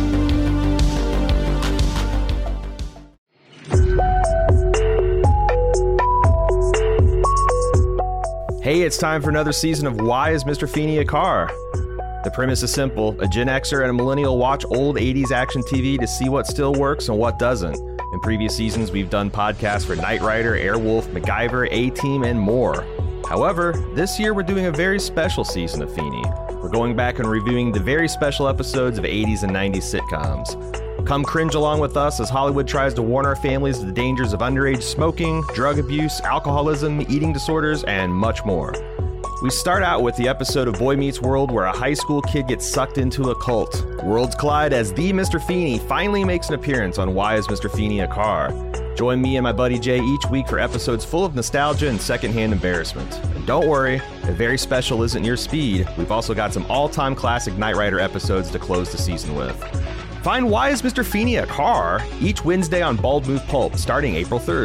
S5: Hey, it's time for another season of Why is Mister Feeney a Car? The premise is simple. A Gen Xer and a millennial watch old eighties action T V to see what still works and what doesn't. In previous seasons, we've done podcasts for Knight Rider, Airwolf, MacGyver, A-Team, and more. However, this year we're doing a very special season of Feeney. We're going back and reviewing the very special episodes of eighties and nineties sitcoms. Come cringe along with us as Hollywood tries to warn our families of the dangers of underage smoking, drug abuse, alcoholism, eating disorders, and much more. We start out with the episode of Boy Meets World where a high school kid gets sucked into a cult. Worlds collide as the Mister Feeney finally makes an appearance on Why is Mister Feeney a Car? Join me and my buddy Jay each week for episodes full of nostalgia and secondhand embarrassment. And don't worry, if very special isn't your speed, we've also got some all-time classic Knight Rider episodes to close the season with. Find Why is Mister Feeney a Car? Each Wednesday on Bald Move Pulp, starting April third.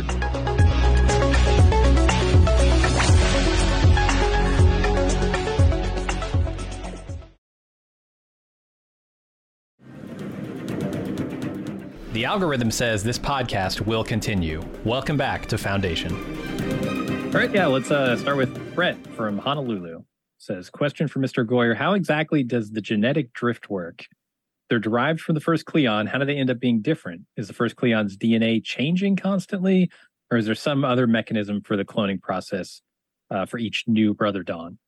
S6: The algorithm says this podcast will continue. Welcome back to Foundation.
S2: All right, yeah, let's uh, start with Brett from Honolulu. Says, question for Mister Goyer, how exactly does the genetic drift work? They're derived from the first Cleon. How do they end up being different? Is the first Cleon's D N A changing constantly? Or is there some other mechanism for the cloning process uh, for each new Brother Dawn?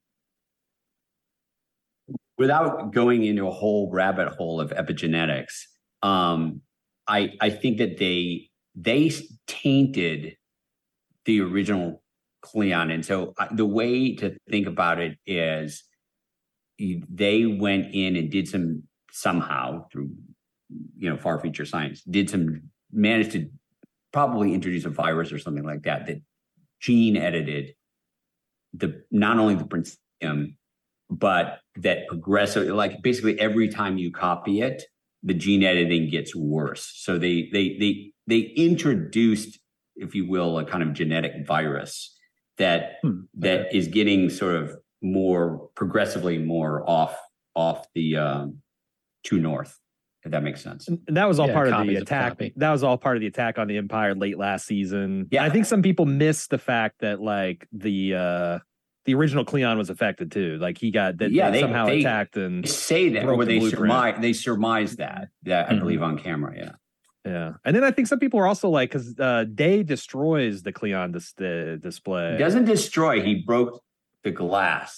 S4: Without going into a whole rabbit hole of epigenetics, um, I, I think that they they tainted the original Cleon. And so the way to think about it is they went in and did some, somehow through, you know, far future science, did some, managed to probably introduce a virus or something like that, that gene edited the, not only the Principium, but that progressive, like basically every time you copy it, the gene editing gets worse. So they, they, they, they introduced, if you will, a kind of genetic virus that, hmm. that is getting sort of more progressively more off, off the, um, true north, if that makes sense.
S3: And that was all yeah, part of the attack. Of that was all part of the attack on the Empire late last season. Yeah. I think some people missed the fact that like the uh the original Cleon was affected too. Like he got that yeah, they, somehow they attacked and
S4: say that or they surmise they surmise that that mm-hmm. I believe on camera. Yeah.
S3: Yeah. And then I think some people are also like, because uh Day destroys the Cleon dis- the display.
S4: He doesn't destroy, he broke the glass.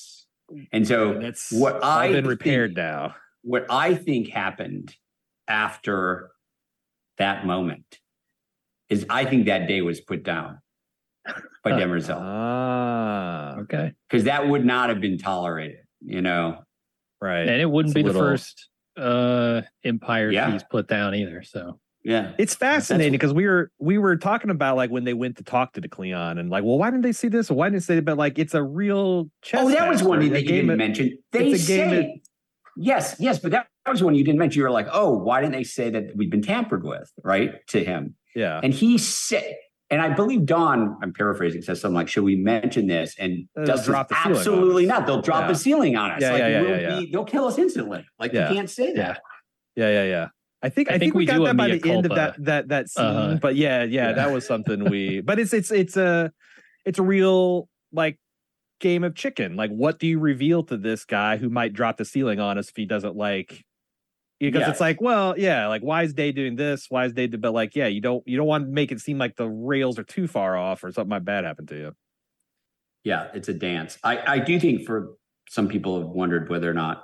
S4: And so
S3: and it's
S4: what
S3: all
S4: I
S3: been repaired
S4: think,
S3: now.
S4: What I think happened after that moment is I think that day was put down by Demerzel.
S3: Ah,
S2: okay.
S4: Because that would not have been tolerated, you know.
S2: Right. And it wouldn't it's be little... the first uh, Empire
S4: yeah.
S2: piece put down either. So
S4: yeah,
S3: it's fascinating because we were we were talking about like when they went to talk to the Cleon and like, well, why didn't they see this? Or why didn't they say it? But like, it's a real chess.
S4: Oh, that
S3: match,
S4: was one
S3: right?
S4: that you didn't mention. They say yes, yes, but that was one you didn't mention. You were like, oh, why didn't they say that we've been tampered with, right? To him,
S3: yeah,
S4: and he said. And I believe Dawn, I'm paraphrasing, says something like, should we mention this? And Dustin drop the absolutely not. They'll drop
S3: yeah.
S4: a ceiling on us.
S3: Yeah,
S4: like,
S3: yeah, yeah,
S4: we'll
S3: yeah,
S4: be,
S3: yeah.
S4: they'll kill us instantly. Like,
S3: yeah.
S4: you can't say that.
S3: Yeah, yeah, yeah. I think I, I think, think we, we got that by the end of that that that scene. Uh-huh. But yeah, yeah, yeah, that was something we. But it's it's it's a it's a real like game of chicken. Like, what do you reveal to this guy who might drop the ceiling on us if he doesn't like? Because yes. it's like, well, yeah, like why is Day doing this? Why is Day doing? But like, yeah, you don't you don't want to make it seem like the rails are too far off or something might bad happen to you.
S4: Yeah, it's a dance. I, I do think for some people have wondered whether or not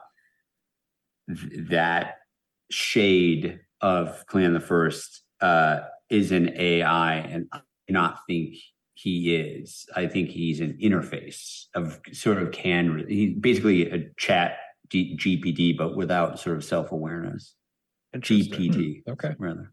S4: th- that shade of Cleon the First uh, is an A I, and I do not think he is. I think he's an interface of sort of can. He's basically a chat. G- GPT, but without sort of self-awareness. G P T,
S2: okay.
S4: rather.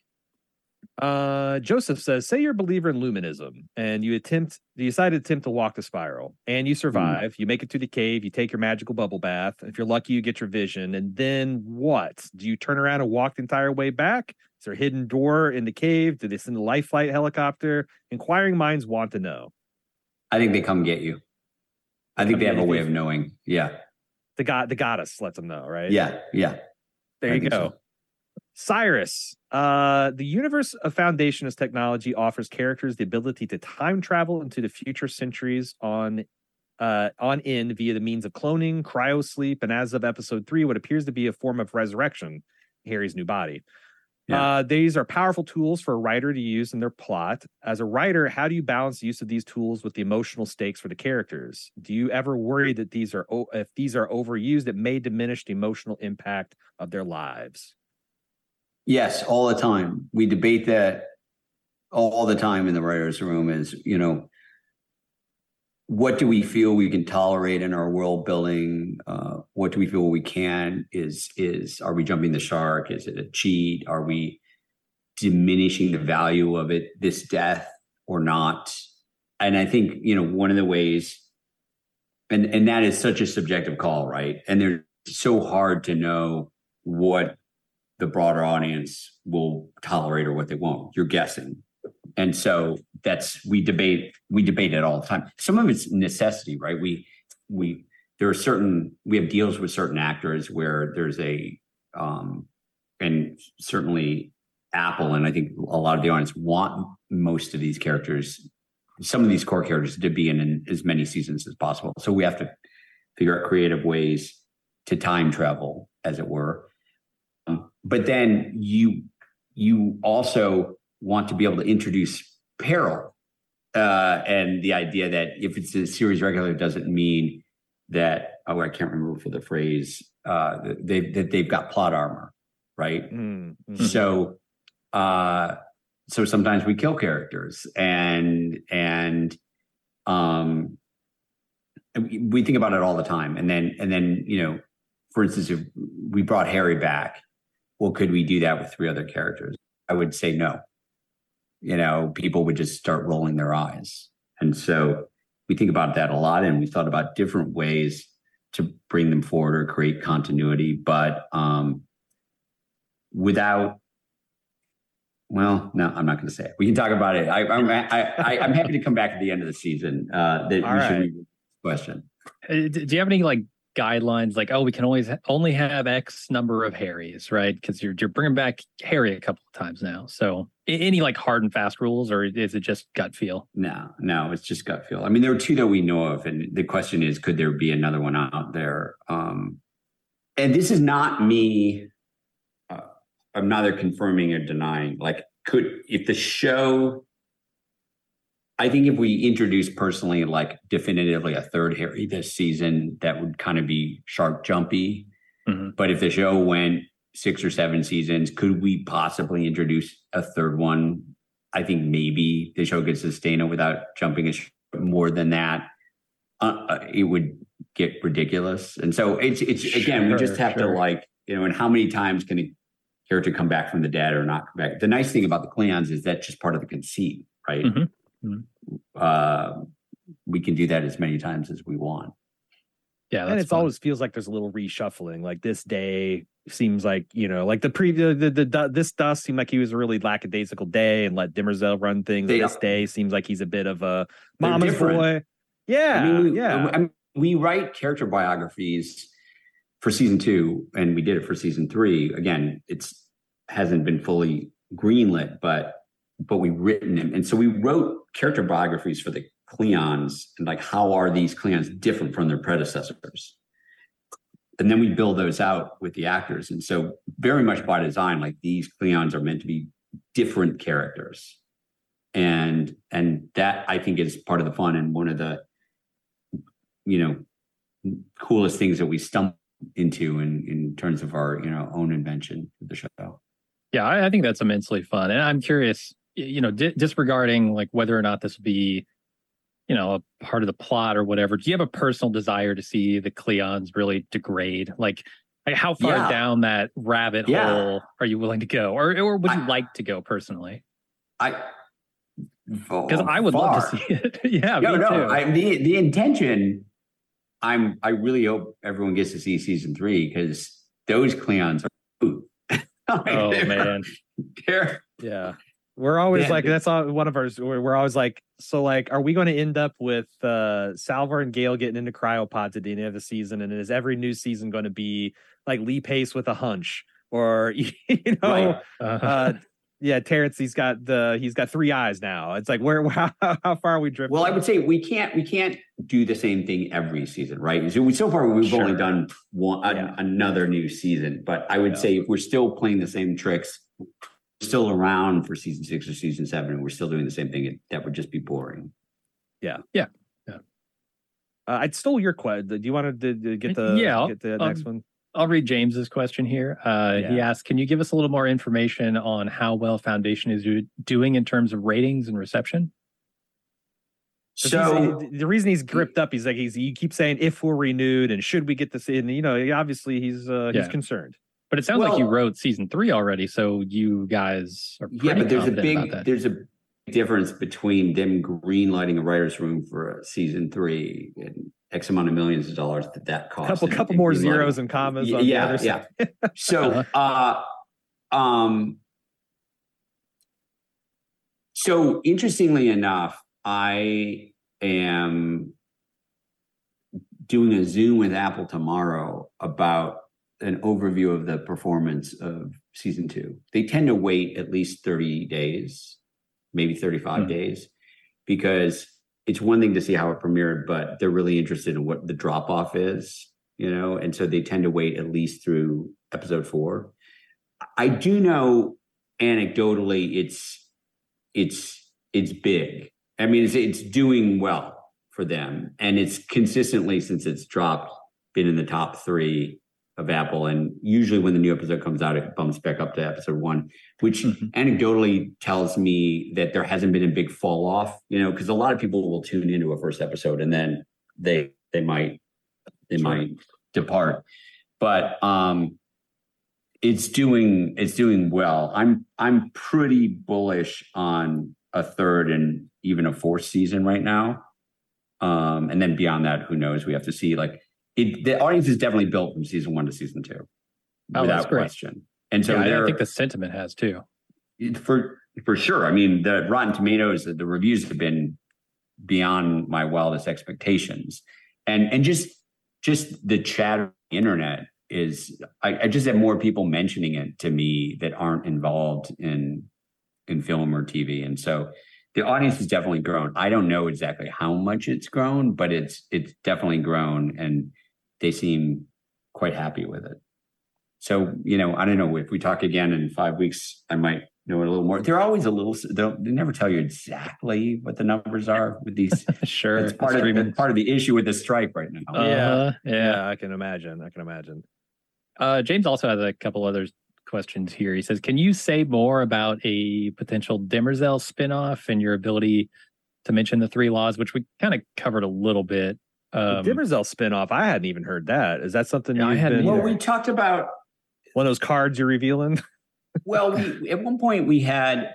S3: Uh, Joseph says, say you're a believer in luminism and you attempt, you decide to attempt to walk the spiral and you survive. Mm. You make it through the cave. You take your magical bubble bath. If you're lucky, you get your vision. And then what? Do you turn around and walk the entire way back? Is there a hidden door in the cave? Do they send a life flight helicopter? Inquiring minds want to know.
S4: I think they come get you. I think they have a way of knowing. Yeah.
S3: The god, the goddess lets them know, right?
S4: Yeah, yeah.
S3: There I you go. So. Cyrus, uh, the universe of Foundationist technology offers characters the ability to time travel into the future centuries on, uh, on end via the means of cloning, cryosleep, and as of episode three, what appears to be a form of resurrection, Harry's new body. Yeah. Uh, these are powerful tools for a writer to use in their plot. As a writer, how do you balance the use of these tools with the emotional stakes for the characters? Do you ever worry that these are, if these are overused, it may diminish the emotional impact of their lives?
S4: Yes, all the time. We debate that all the time in the writer's room is, you know, what do we feel we can tolerate in our world building? Uh, what do we feel we can? Is is are we jumping the shark? Is it a cheat? Are we diminishing the value of it, this death, or not? And I think, you know, one of the ways, and and that is such a subjective call, right? And they're so hard to know what the broader audience will tolerate or what they won't. You're guessing. And so that's, we debate, we debate it all the time. Some of it's necessity, right? We, we, there are certain, we have deals with certain actors where there's a, um, and certainly Apple, and I think a lot of the audience want most of these characters, some of these core characters to be in, in as many seasons as possible. So we have to figure out creative ways to time travel, as it were. Um, but then you, you also want to be able to introduce peril, uh, and the idea that if it's a series regular, doesn't mean that, oh, I can't remember for the phrase, uh, they, that they've got plot armor, right? Mm-hmm. So, uh, so sometimes we kill characters, and and um, we think about it all the time. And then and then you know, for instance, if we brought Harry back, well, could we do that with three other characters? I would say no. You know, people would just start rolling their eyes. And so we think about that a lot, and we thought about different ways to bring them forward or create continuity, but um, without, well, no, I'm not going to say it. We can talk about it. I, I'm, I, I, I'm happy to come back at the end of the season. Uh, that
S2: All
S4: we
S2: right.
S4: should read this question.
S2: Uh, do you have any like guidelines, like, oh, we can always ha- only have X number of Harrys, right? Because you're you're bringing back Harry a couple of times now. So any like hard and fast rules, or is it just gut feel?
S4: No, no, it's just gut feel. I mean, there are two that we know of, and the question is, could there be another one out there? Um, and this is not me. Uh, I'm neither confirming or denying. Like, could if the show I think if we introduce personally, like definitively a third Harry this season, that would kind of be shark jumpy. Mm-hmm. But if the show went six or seven seasons, could we possibly introduce a third one? I think maybe the show could sustain it without jumping a sh- more than that. Uh, it would get ridiculous. And so it's, it's again, sure, we just have sure. to like, you know, and how many times can a character come back from the dead or not come back? The nice thing about the Klingons is that's just part of the conceit, right? Mm-hmm. Mm-hmm. Uh, we can do that as many times as we want.
S3: Yeah, and it always feels like there's a little reshuffling. Like this day seems like, you know, like the previous, the, the, the this does seem like he was a really lackadaisical day and let Demerzel run things. They, this day seems like he's a bit of a mama's boy. Yeah,
S4: I mean, we,
S3: yeah.
S4: I mean, we write character biographies for season two, and we did it for season three. Again, it's hasn't been fully greenlit, but but we've written them, and so we wrote character biographies for the Klingons, and like how are these Klingons different from their predecessors? And then we build those out with the actors, and so very much by design, like these Klingons are meant to be different characters, and and that I think is part of the fun and one of the you know coolest things that we stumble into in in terms of our you know own invention of the show.
S2: Yeah, I, I think that's immensely fun, and I'm curious, you know, di- disregarding like whether or not this would be, you know, a part of the plot or whatever. Do you have a personal desire to see the Klingons really degrade? Like, like how far yeah. down that rabbit yeah. hole are you willing to go, or or would you I, like to go personally?
S4: I
S2: because I would far. love to see it. yeah,
S4: no,
S2: me
S4: no.
S2: too.
S4: I, the the intention. I'm. I really hope everyone gets to see season three because those Klingons are. Ooh.
S2: like oh they're, man,
S3: they're, yeah. We're always yeah, like, that's all, one of ours. We're, we're always like, so like, are we going to end up with uh, Salvor and Gale getting into cryopods at the end of the season? And is every new season going to be like Lee Pace with a hunch? Or, you know, right. uh-huh. uh, yeah, Terrence, he's got the, he's got three eyes now. It's like, where, how, how far are we drifting?
S4: Well, I would say we can't, we can't do the same thing every season, right? So, we, so far we've sure. only done one, yeah. a, another new season, but I would yeah. say if we're still playing the same tricks, still around for season six or season seven, and we're still doing the same thing, it, that would just be boring.
S3: Yeah,
S2: yeah, yeah.
S3: Uh, I stole your question. Do you want to, to get the
S2: yeah?
S3: Get the
S2: I'll,
S3: next one.
S2: I'll read James's question here. Uh, yeah. He asked, "Can you give us a little more information on how well Foundation is do, doing in terms of ratings and reception?"
S3: So he, the reason he's gripped up, he's like he's he keeps saying if we're renewed and should we get this in. You know, obviously he's uh, he's yeah. concerned.
S2: But it sounds well, like you wrote season three already, so you guys are pretty
S4: yeah. But there's a
S2: big
S4: there's a difference between them greenlighting a writer's room for season three and X amount of millions of dollars that that costs.
S3: A couple,
S4: and,
S3: couple
S4: and
S3: more zeros and commas.
S4: Yeah,
S3: on
S4: yeah,
S3: the other
S4: yeah.
S3: side.
S4: so, uh, um, so interestingly enough, I am doing a Zoom with Apple tomorrow about an overview of the performance of season two. They tend to wait at least thirty days, maybe thirty-five mm-hmm. days, because it's one thing to see how it premiered, but they're really interested in what the drop off is, you know, and so they tend to wait at least through episode four. I do know anecdotally it's it's it's big. I mean, it's it's doing well for them, and it's consistently, since it's dropped, been in the top three of Apple. And usually when the new episode comes out, it bumps back up to episode one, which mm-hmm. anecdotally tells me that there hasn't been a big fall off, you know, because a lot of people will tune into a first episode and then they they might they sure. might depart. But um it's doing it's doing well. I'm I'm pretty bullish on a third and even a fourth season right now. Um, and then beyond that, who knows? We have to see. Like, It, the audience is definitely built from season one to season two,
S2: oh,
S4: without question. And so
S2: yeah, I think the sentiment has too.
S4: For for sure. I mean, the Rotten Tomatoes, the, the reviews have been beyond my wildest expectations, and and just just the chat on the internet is. I, I just have more people mentioning it to me that aren't involved in in film or T V, and so the audience has definitely grown. I don't know exactly how much it's grown, but it's it's definitely grown, and they seem quite happy with it. So, you know, I don't know, if we talk again in five weeks, I might know it a little more. They're always a little. They, they never tell you exactly what the numbers are with these.
S2: Sure,
S4: it's part of it's part of the issue with the strike right now.
S3: Uh, yeah,
S2: yeah,
S3: yeah. I can imagine. I can imagine.
S2: Uh, James also has a couple other questions here. He says, "Can you say more about a potential Demerzel spinoff and your ability to mention the three laws?" Which we kind of covered a little bit. Um,
S3: the Demerzel spinoff. I hadn't even heard that. Is that something?
S2: Yeah, I hadn't.
S3: Been,
S4: well, we talked about
S3: one of those cards you're revealing.
S4: Well, we, at one point we had,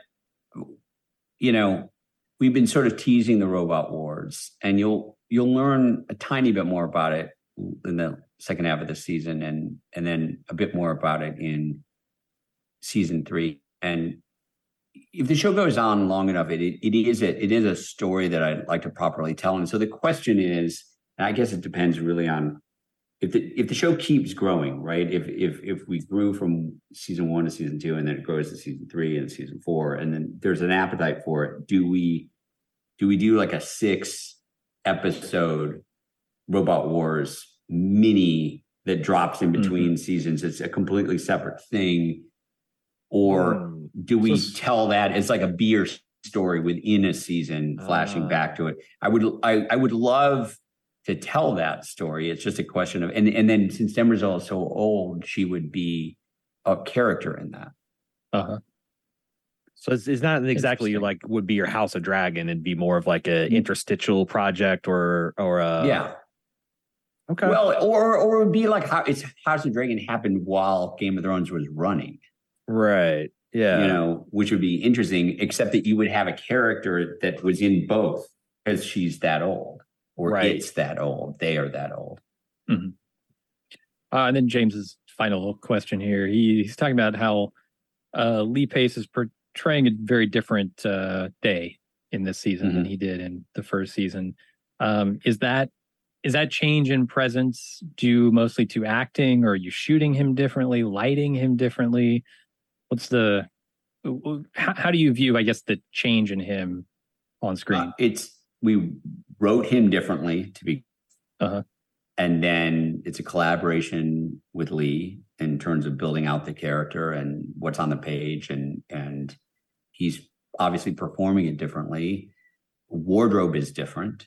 S4: you know, we've been sort of teasing the Robot Wars, and you'll you'll learn a tiny bit more about it in the second half of the season, and and then a bit more about it in season three. And if the show goes on long enough, it it, it is a, it is a story that I'd like to properly tell. And so the question is, and I guess it depends really on. If the if the show keeps growing, right? If if if we grew from season one to season two, and then it grows to season three and season four, and then there's an appetite for it, do we do we do like a six episode Robot Wars mini that drops in between mm-hmm. seasons? It's a completely separate thing, or mm. do we so, tell that as like a beer story within a season, flashing uh, back to it? I would I I would love to tell that story. It's just a question of, and, and then since Demerzel is so old, she would be a character in that.
S2: Uh-huh.
S3: So it's, it's not exactly like would be your House of Dragon. It'd be more of like a interstitial project or, or a...
S4: Yeah.
S3: Okay.
S4: Well, or, or it would be like how it's House of Dragon happened while Game of Thrones was running.
S3: Right. Yeah.
S4: You know, which would be interesting, except that you would have a character that was in both because she's that old. Or right. it's that old. They are that old.
S2: Mm-hmm. Uh, and then James's final question here. He, he's talking about how uh, Lee Pace is portraying a very different uh, Day in this season mm-hmm. than he did in the first season. Um, is that is that change in presence due mostly to acting, or are you shooting him differently, lighting him differently? What's the how, how do you view, I guess, the change in him on screen?
S4: Uh, it's we wrote him differently to be,
S2: uh-huh.
S4: and then it's a collaboration with Lee in terms of building out the character and what's on the page, and and he's obviously performing it differently. Wardrobe is different,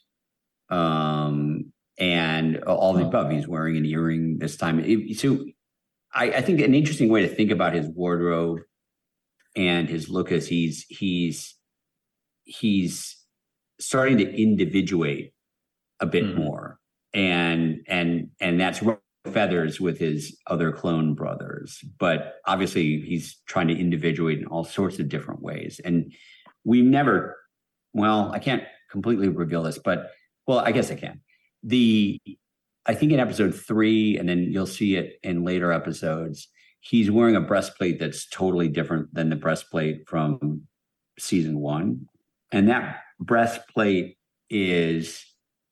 S4: um, and all the above. He's wearing an earring this time. It, so, I, I think an interesting way to think about his wardrobe and his look is he's he's he's. starting to individuate a bit mm. more, and and and that's feathers with his other clone brothers. But obviously, he's trying to individuate in all sorts of different ways. And we've never, well, I can't completely reveal this, but well, I guess I can. The I think in episode three, and then you'll see it in later episodes, he's wearing a breastplate that's totally different than the breastplate from season one, and that breastplate is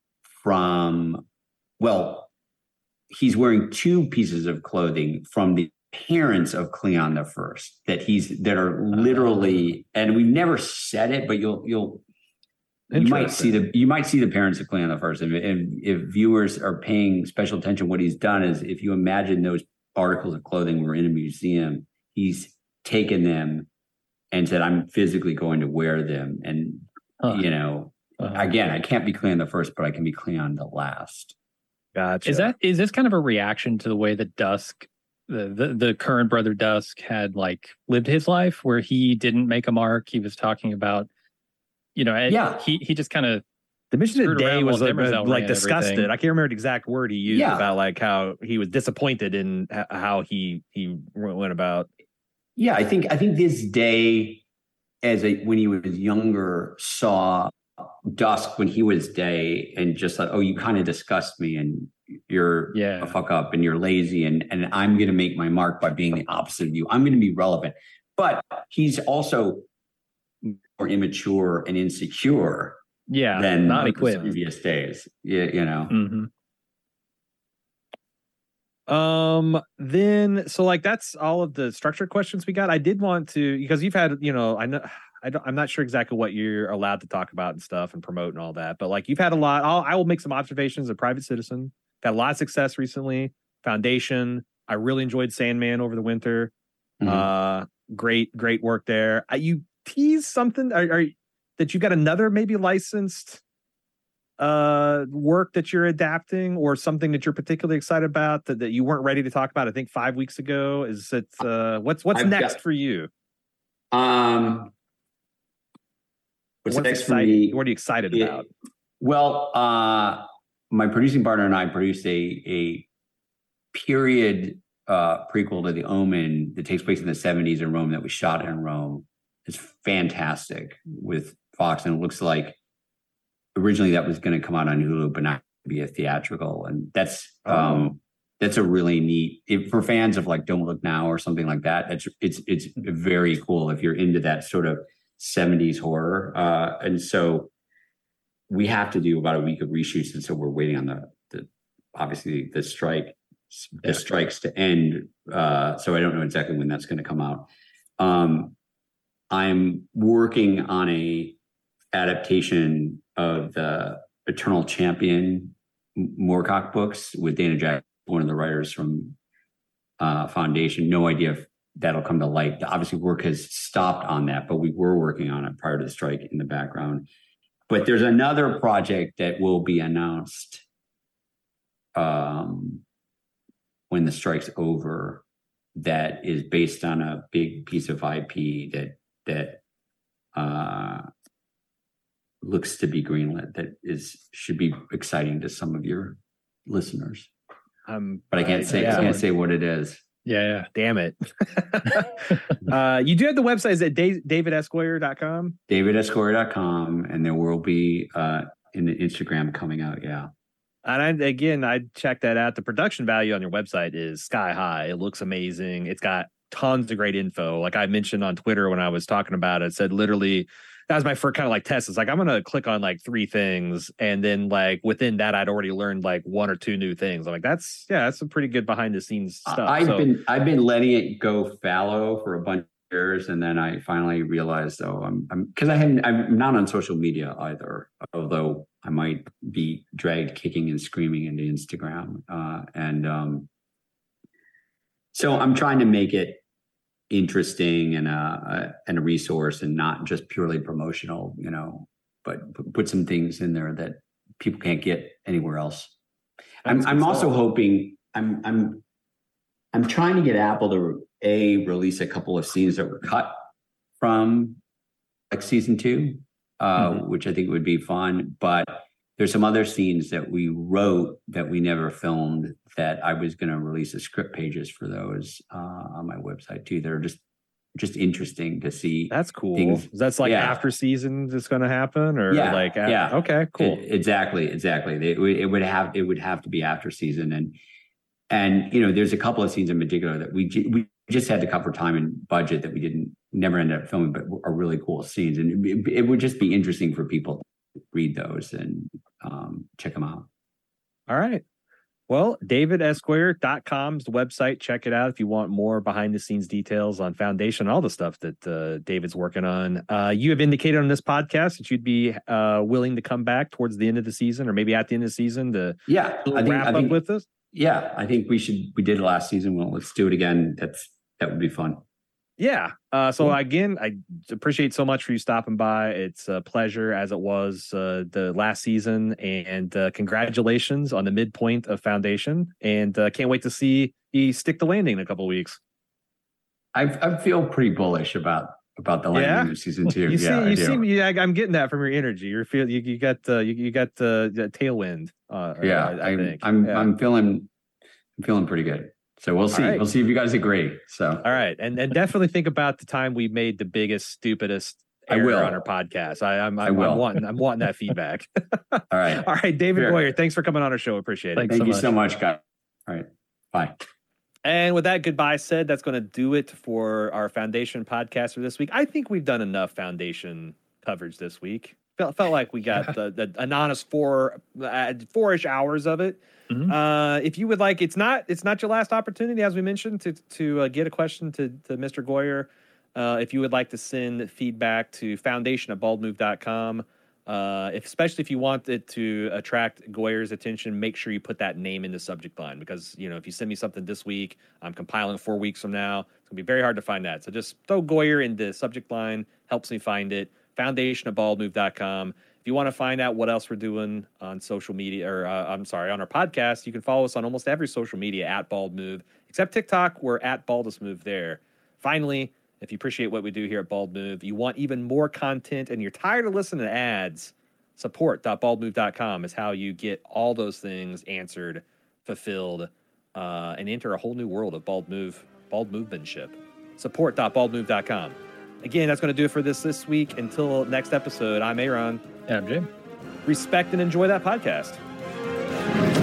S4: from, well, he's wearing two pieces of clothing from the parents of Cleon the First that he's that are literally, and we've never said it, but you'll you'll you might see the you might see the parents of Cleon the First, and, and if viewers are paying special attention, what he's done is, if you imagine those articles of clothing were in a museum, he's taken them and said, "I'm physically going to wear them," and Huh. you know, uh-huh. again, I can't be Cleon the First, but I can be Cleon the Last.
S3: Gotcha.
S2: Is that is this kind of a reaction to the way that Dusk, the, the the current brother Dusk, had like lived his life, where he didn't make a mark? He was talking about, you know,
S4: yeah,
S2: he he just kind of
S3: the mission of the day was like, like disgusted. Everything. I can't remember the exact word he used yeah. about like how he was disappointed in how he he went about.
S4: Yeah, I think I think this Day, as a when he was younger, saw Dusk when he was Day and just like, oh, you kind of disgust me, and you're
S2: yeah.
S4: a fuck up, and you're lazy, and and I'm going to make my mark by being the opposite of you. I'm going to be relevant. But he's also more immature and insecure
S2: yeah,
S4: than
S2: not
S4: the
S2: equipped.
S4: previous days. Yeah, you know.
S2: Mm-hmm.
S3: Um, then, so like, that's all of the structure questions we got. I did want to, because you've had, you know, I know, I don't, I'm not sure exactly what you're allowed to talk about and stuff and promote and all that, but like, you've had a lot. I'll, I will make some observations. A Private Citizen had a lot of success recently. Foundation, I really enjoyed Sandman over the winter.
S4: Mm-hmm.
S3: Uh, great, great work there. Uh, you tease something are, are, that you got another maybe licensed uh, work that you're adapting, or something that you're particularly excited about that, that you weren't ready to talk about, I think five weeks ago. Is it uh, what's what's I've next got, for you?
S4: Um, what's, what's next
S3: exciting?
S4: for me?
S3: What are you excited
S4: it,
S3: about?
S4: Well, uh, my producing partner and I produced a a period uh, prequel to The Omen that takes place in the seventies in Rome that was shot in Rome. It's fantastic with Fox, and it looks like originally that was going to come out on Hulu, but not be a theatrical. And that's oh. um, that's a really neat if, for fans of like Don't Look Now or something like that. It's it's it's very cool if you're into that sort of seventies horror. Uh, and so we have to do about a week of reshoots, and so we're waiting on the the obviously the strike the yeah. strikes to end. Uh, so I don't know exactly when that's going to come out. Um, I'm working on a adaptation of the Eternal Champion Moorcock books with Dana Jack, one of the writers from uh, Foundation. No idea if that'll come to light. Obviously, work has stopped on that, but we were working on it prior to the strike in the background. But there's another project that will be announced um, when the strike's over that is based on a big piece of I P that that uh, looks to be greenlit, that is should be exciting to some of your listeners. Um, but I can't I, say yeah. I can't say what it is.
S3: Yeah, yeah. Damn it. uh, you do have the website. Is it david esquire dot com?
S4: david esquire dot com, and there will be uh, in the Instagram coming out. Yeah.
S3: And I, again, I checked that out. The production value on your website is sky high. It looks amazing. It's got tons of great info. Like I mentioned on Twitter when I was talking about it, it said literally, that was my first kind of like test. It's like, I'm going to click on like three things. And then like within that, I'd already learned like one or two new things. I'm like, that's, yeah, that's some pretty good behind the scenes stuff.
S4: I've
S3: so,
S4: been, I've been letting it go fallow for a bunch of years. And then I finally realized, oh, I'm, I'm cause I hadn't, I'm not on social media either, although I might be dragged kicking and screaming into Instagram. Uh, and um, so I'm trying to make it interesting and a, a and a resource, and not just purely promotional, you know, but put some things in there that people can't get anywhere else. I'm, I'm also hoping I'm I'm I'm trying to get Apple to a release a couple of scenes that were cut from like season two, uh, mm-hmm. which I think would be fun. But there's some other scenes that we wrote that we never filmed that I was going to release the script pages for those uh, on my website too. They're just just interesting to see.
S3: That's cool.
S4: Things.
S3: That's like
S4: yeah.
S3: after season that's going to happen, or
S4: yeah.
S3: like after,
S4: yeah.
S3: Okay, cool.
S4: It, exactly, exactly. It, it would have it would have to be after season, and and you know, there's a couple of scenes in particular that we we just had to cut for time and budget that we didn't never ended up filming, but are really cool scenes, and it, it would just be interesting for people to read those and um, check them out.
S3: All right. Well, david esquire dot com is the website. Check it out if you want more behind the scenes details on Foundation, all the stuff that uh, David's working on. Uh, you have indicated on this podcast that you'd be uh, willing to come back towards the end of the season, or maybe at the end of the season to
S4: yeah, I think,
S3: wrap
S4: I think,
S3: up with this.
S4: Yeah, I think we should. We did it last season. Well, let's do it again. That's that would be fun.
S3: Yeah. Uh, so again, I appreciate so much for you stopping by. It's a pleasure, as it was uh, the last season, and uh, congratulations on the midpoint of Foundation. And uh, can't wait to see you stick the landing in a couple of weeks.
S4: I, I feel pretty bullish about about the landing
S3: yeah?
S4: of season two.
S3: You
S4: yeah,
S3: see, you seem. Yeah, I'm getting that from your energy. You're feel you, you got uh, you, you got uh, tailwind. Uh,
S4: yeah,
S3: I, I think.
S4: I'm
S3: yeah.
S4: I'm feeling I'm feeling pretty good. So we'll see. Right. We'll see if you guys agree. So
S3: all right, and and definitely think about the time we made the biggest, stupidest error I will. on our podcast. I, I'm, I'm, I will. I'm wanting I'm wanting that feedback.
S4: All right,
S3: all right, David Sure. Boyer, thanks for coming on our show. Appreciate it.
S4: Thank so you much. so much, guys. All right, bye.
S3: And with that goodbye said, that's going to do it for our Foundation podcast for this week. I think we've done enough Foundation coverage this week. Felt felt like we got the, the, an honest four uh, four-ish hours of it. Mm-hmm. Uh, if you would like, it's not it's not your last opportunity, as we mentioned, to to uh, get a question to, to Mister Goyer. Uh, if you would like to send feedback to foundation at bald move dot com, Uh, if, especially if you want it to attract Goyer's attention, make sure you put that name in the subject line, because, you know, if you send me something this week, I'm compiling four weeks from now. It's going to be very hard to find that. So just throw Goyer in the subject line, helps me find it. Foundation at bald move dot com. If you want to find out what else we're doing on social media, or uh, I'm sorry, on our podcast, you can follow us on almost every social media at Bald Move, except TikTok. We're at Baldest Move there. Finally, if you appreciate what we do here at Bald Move, you want even more content, and you're tired of listening to ads, support dot bald move dot com is how you get all those things answered, fulfilled, uh, and enter a whole new world of Bald Move, Bald Movementship. support dot bald move dot com. Again, that's going to do it for this this week. Until next episode, I'm Aaron.
S2: And I'm Jim.
S3: Respect and enjoy that podcast.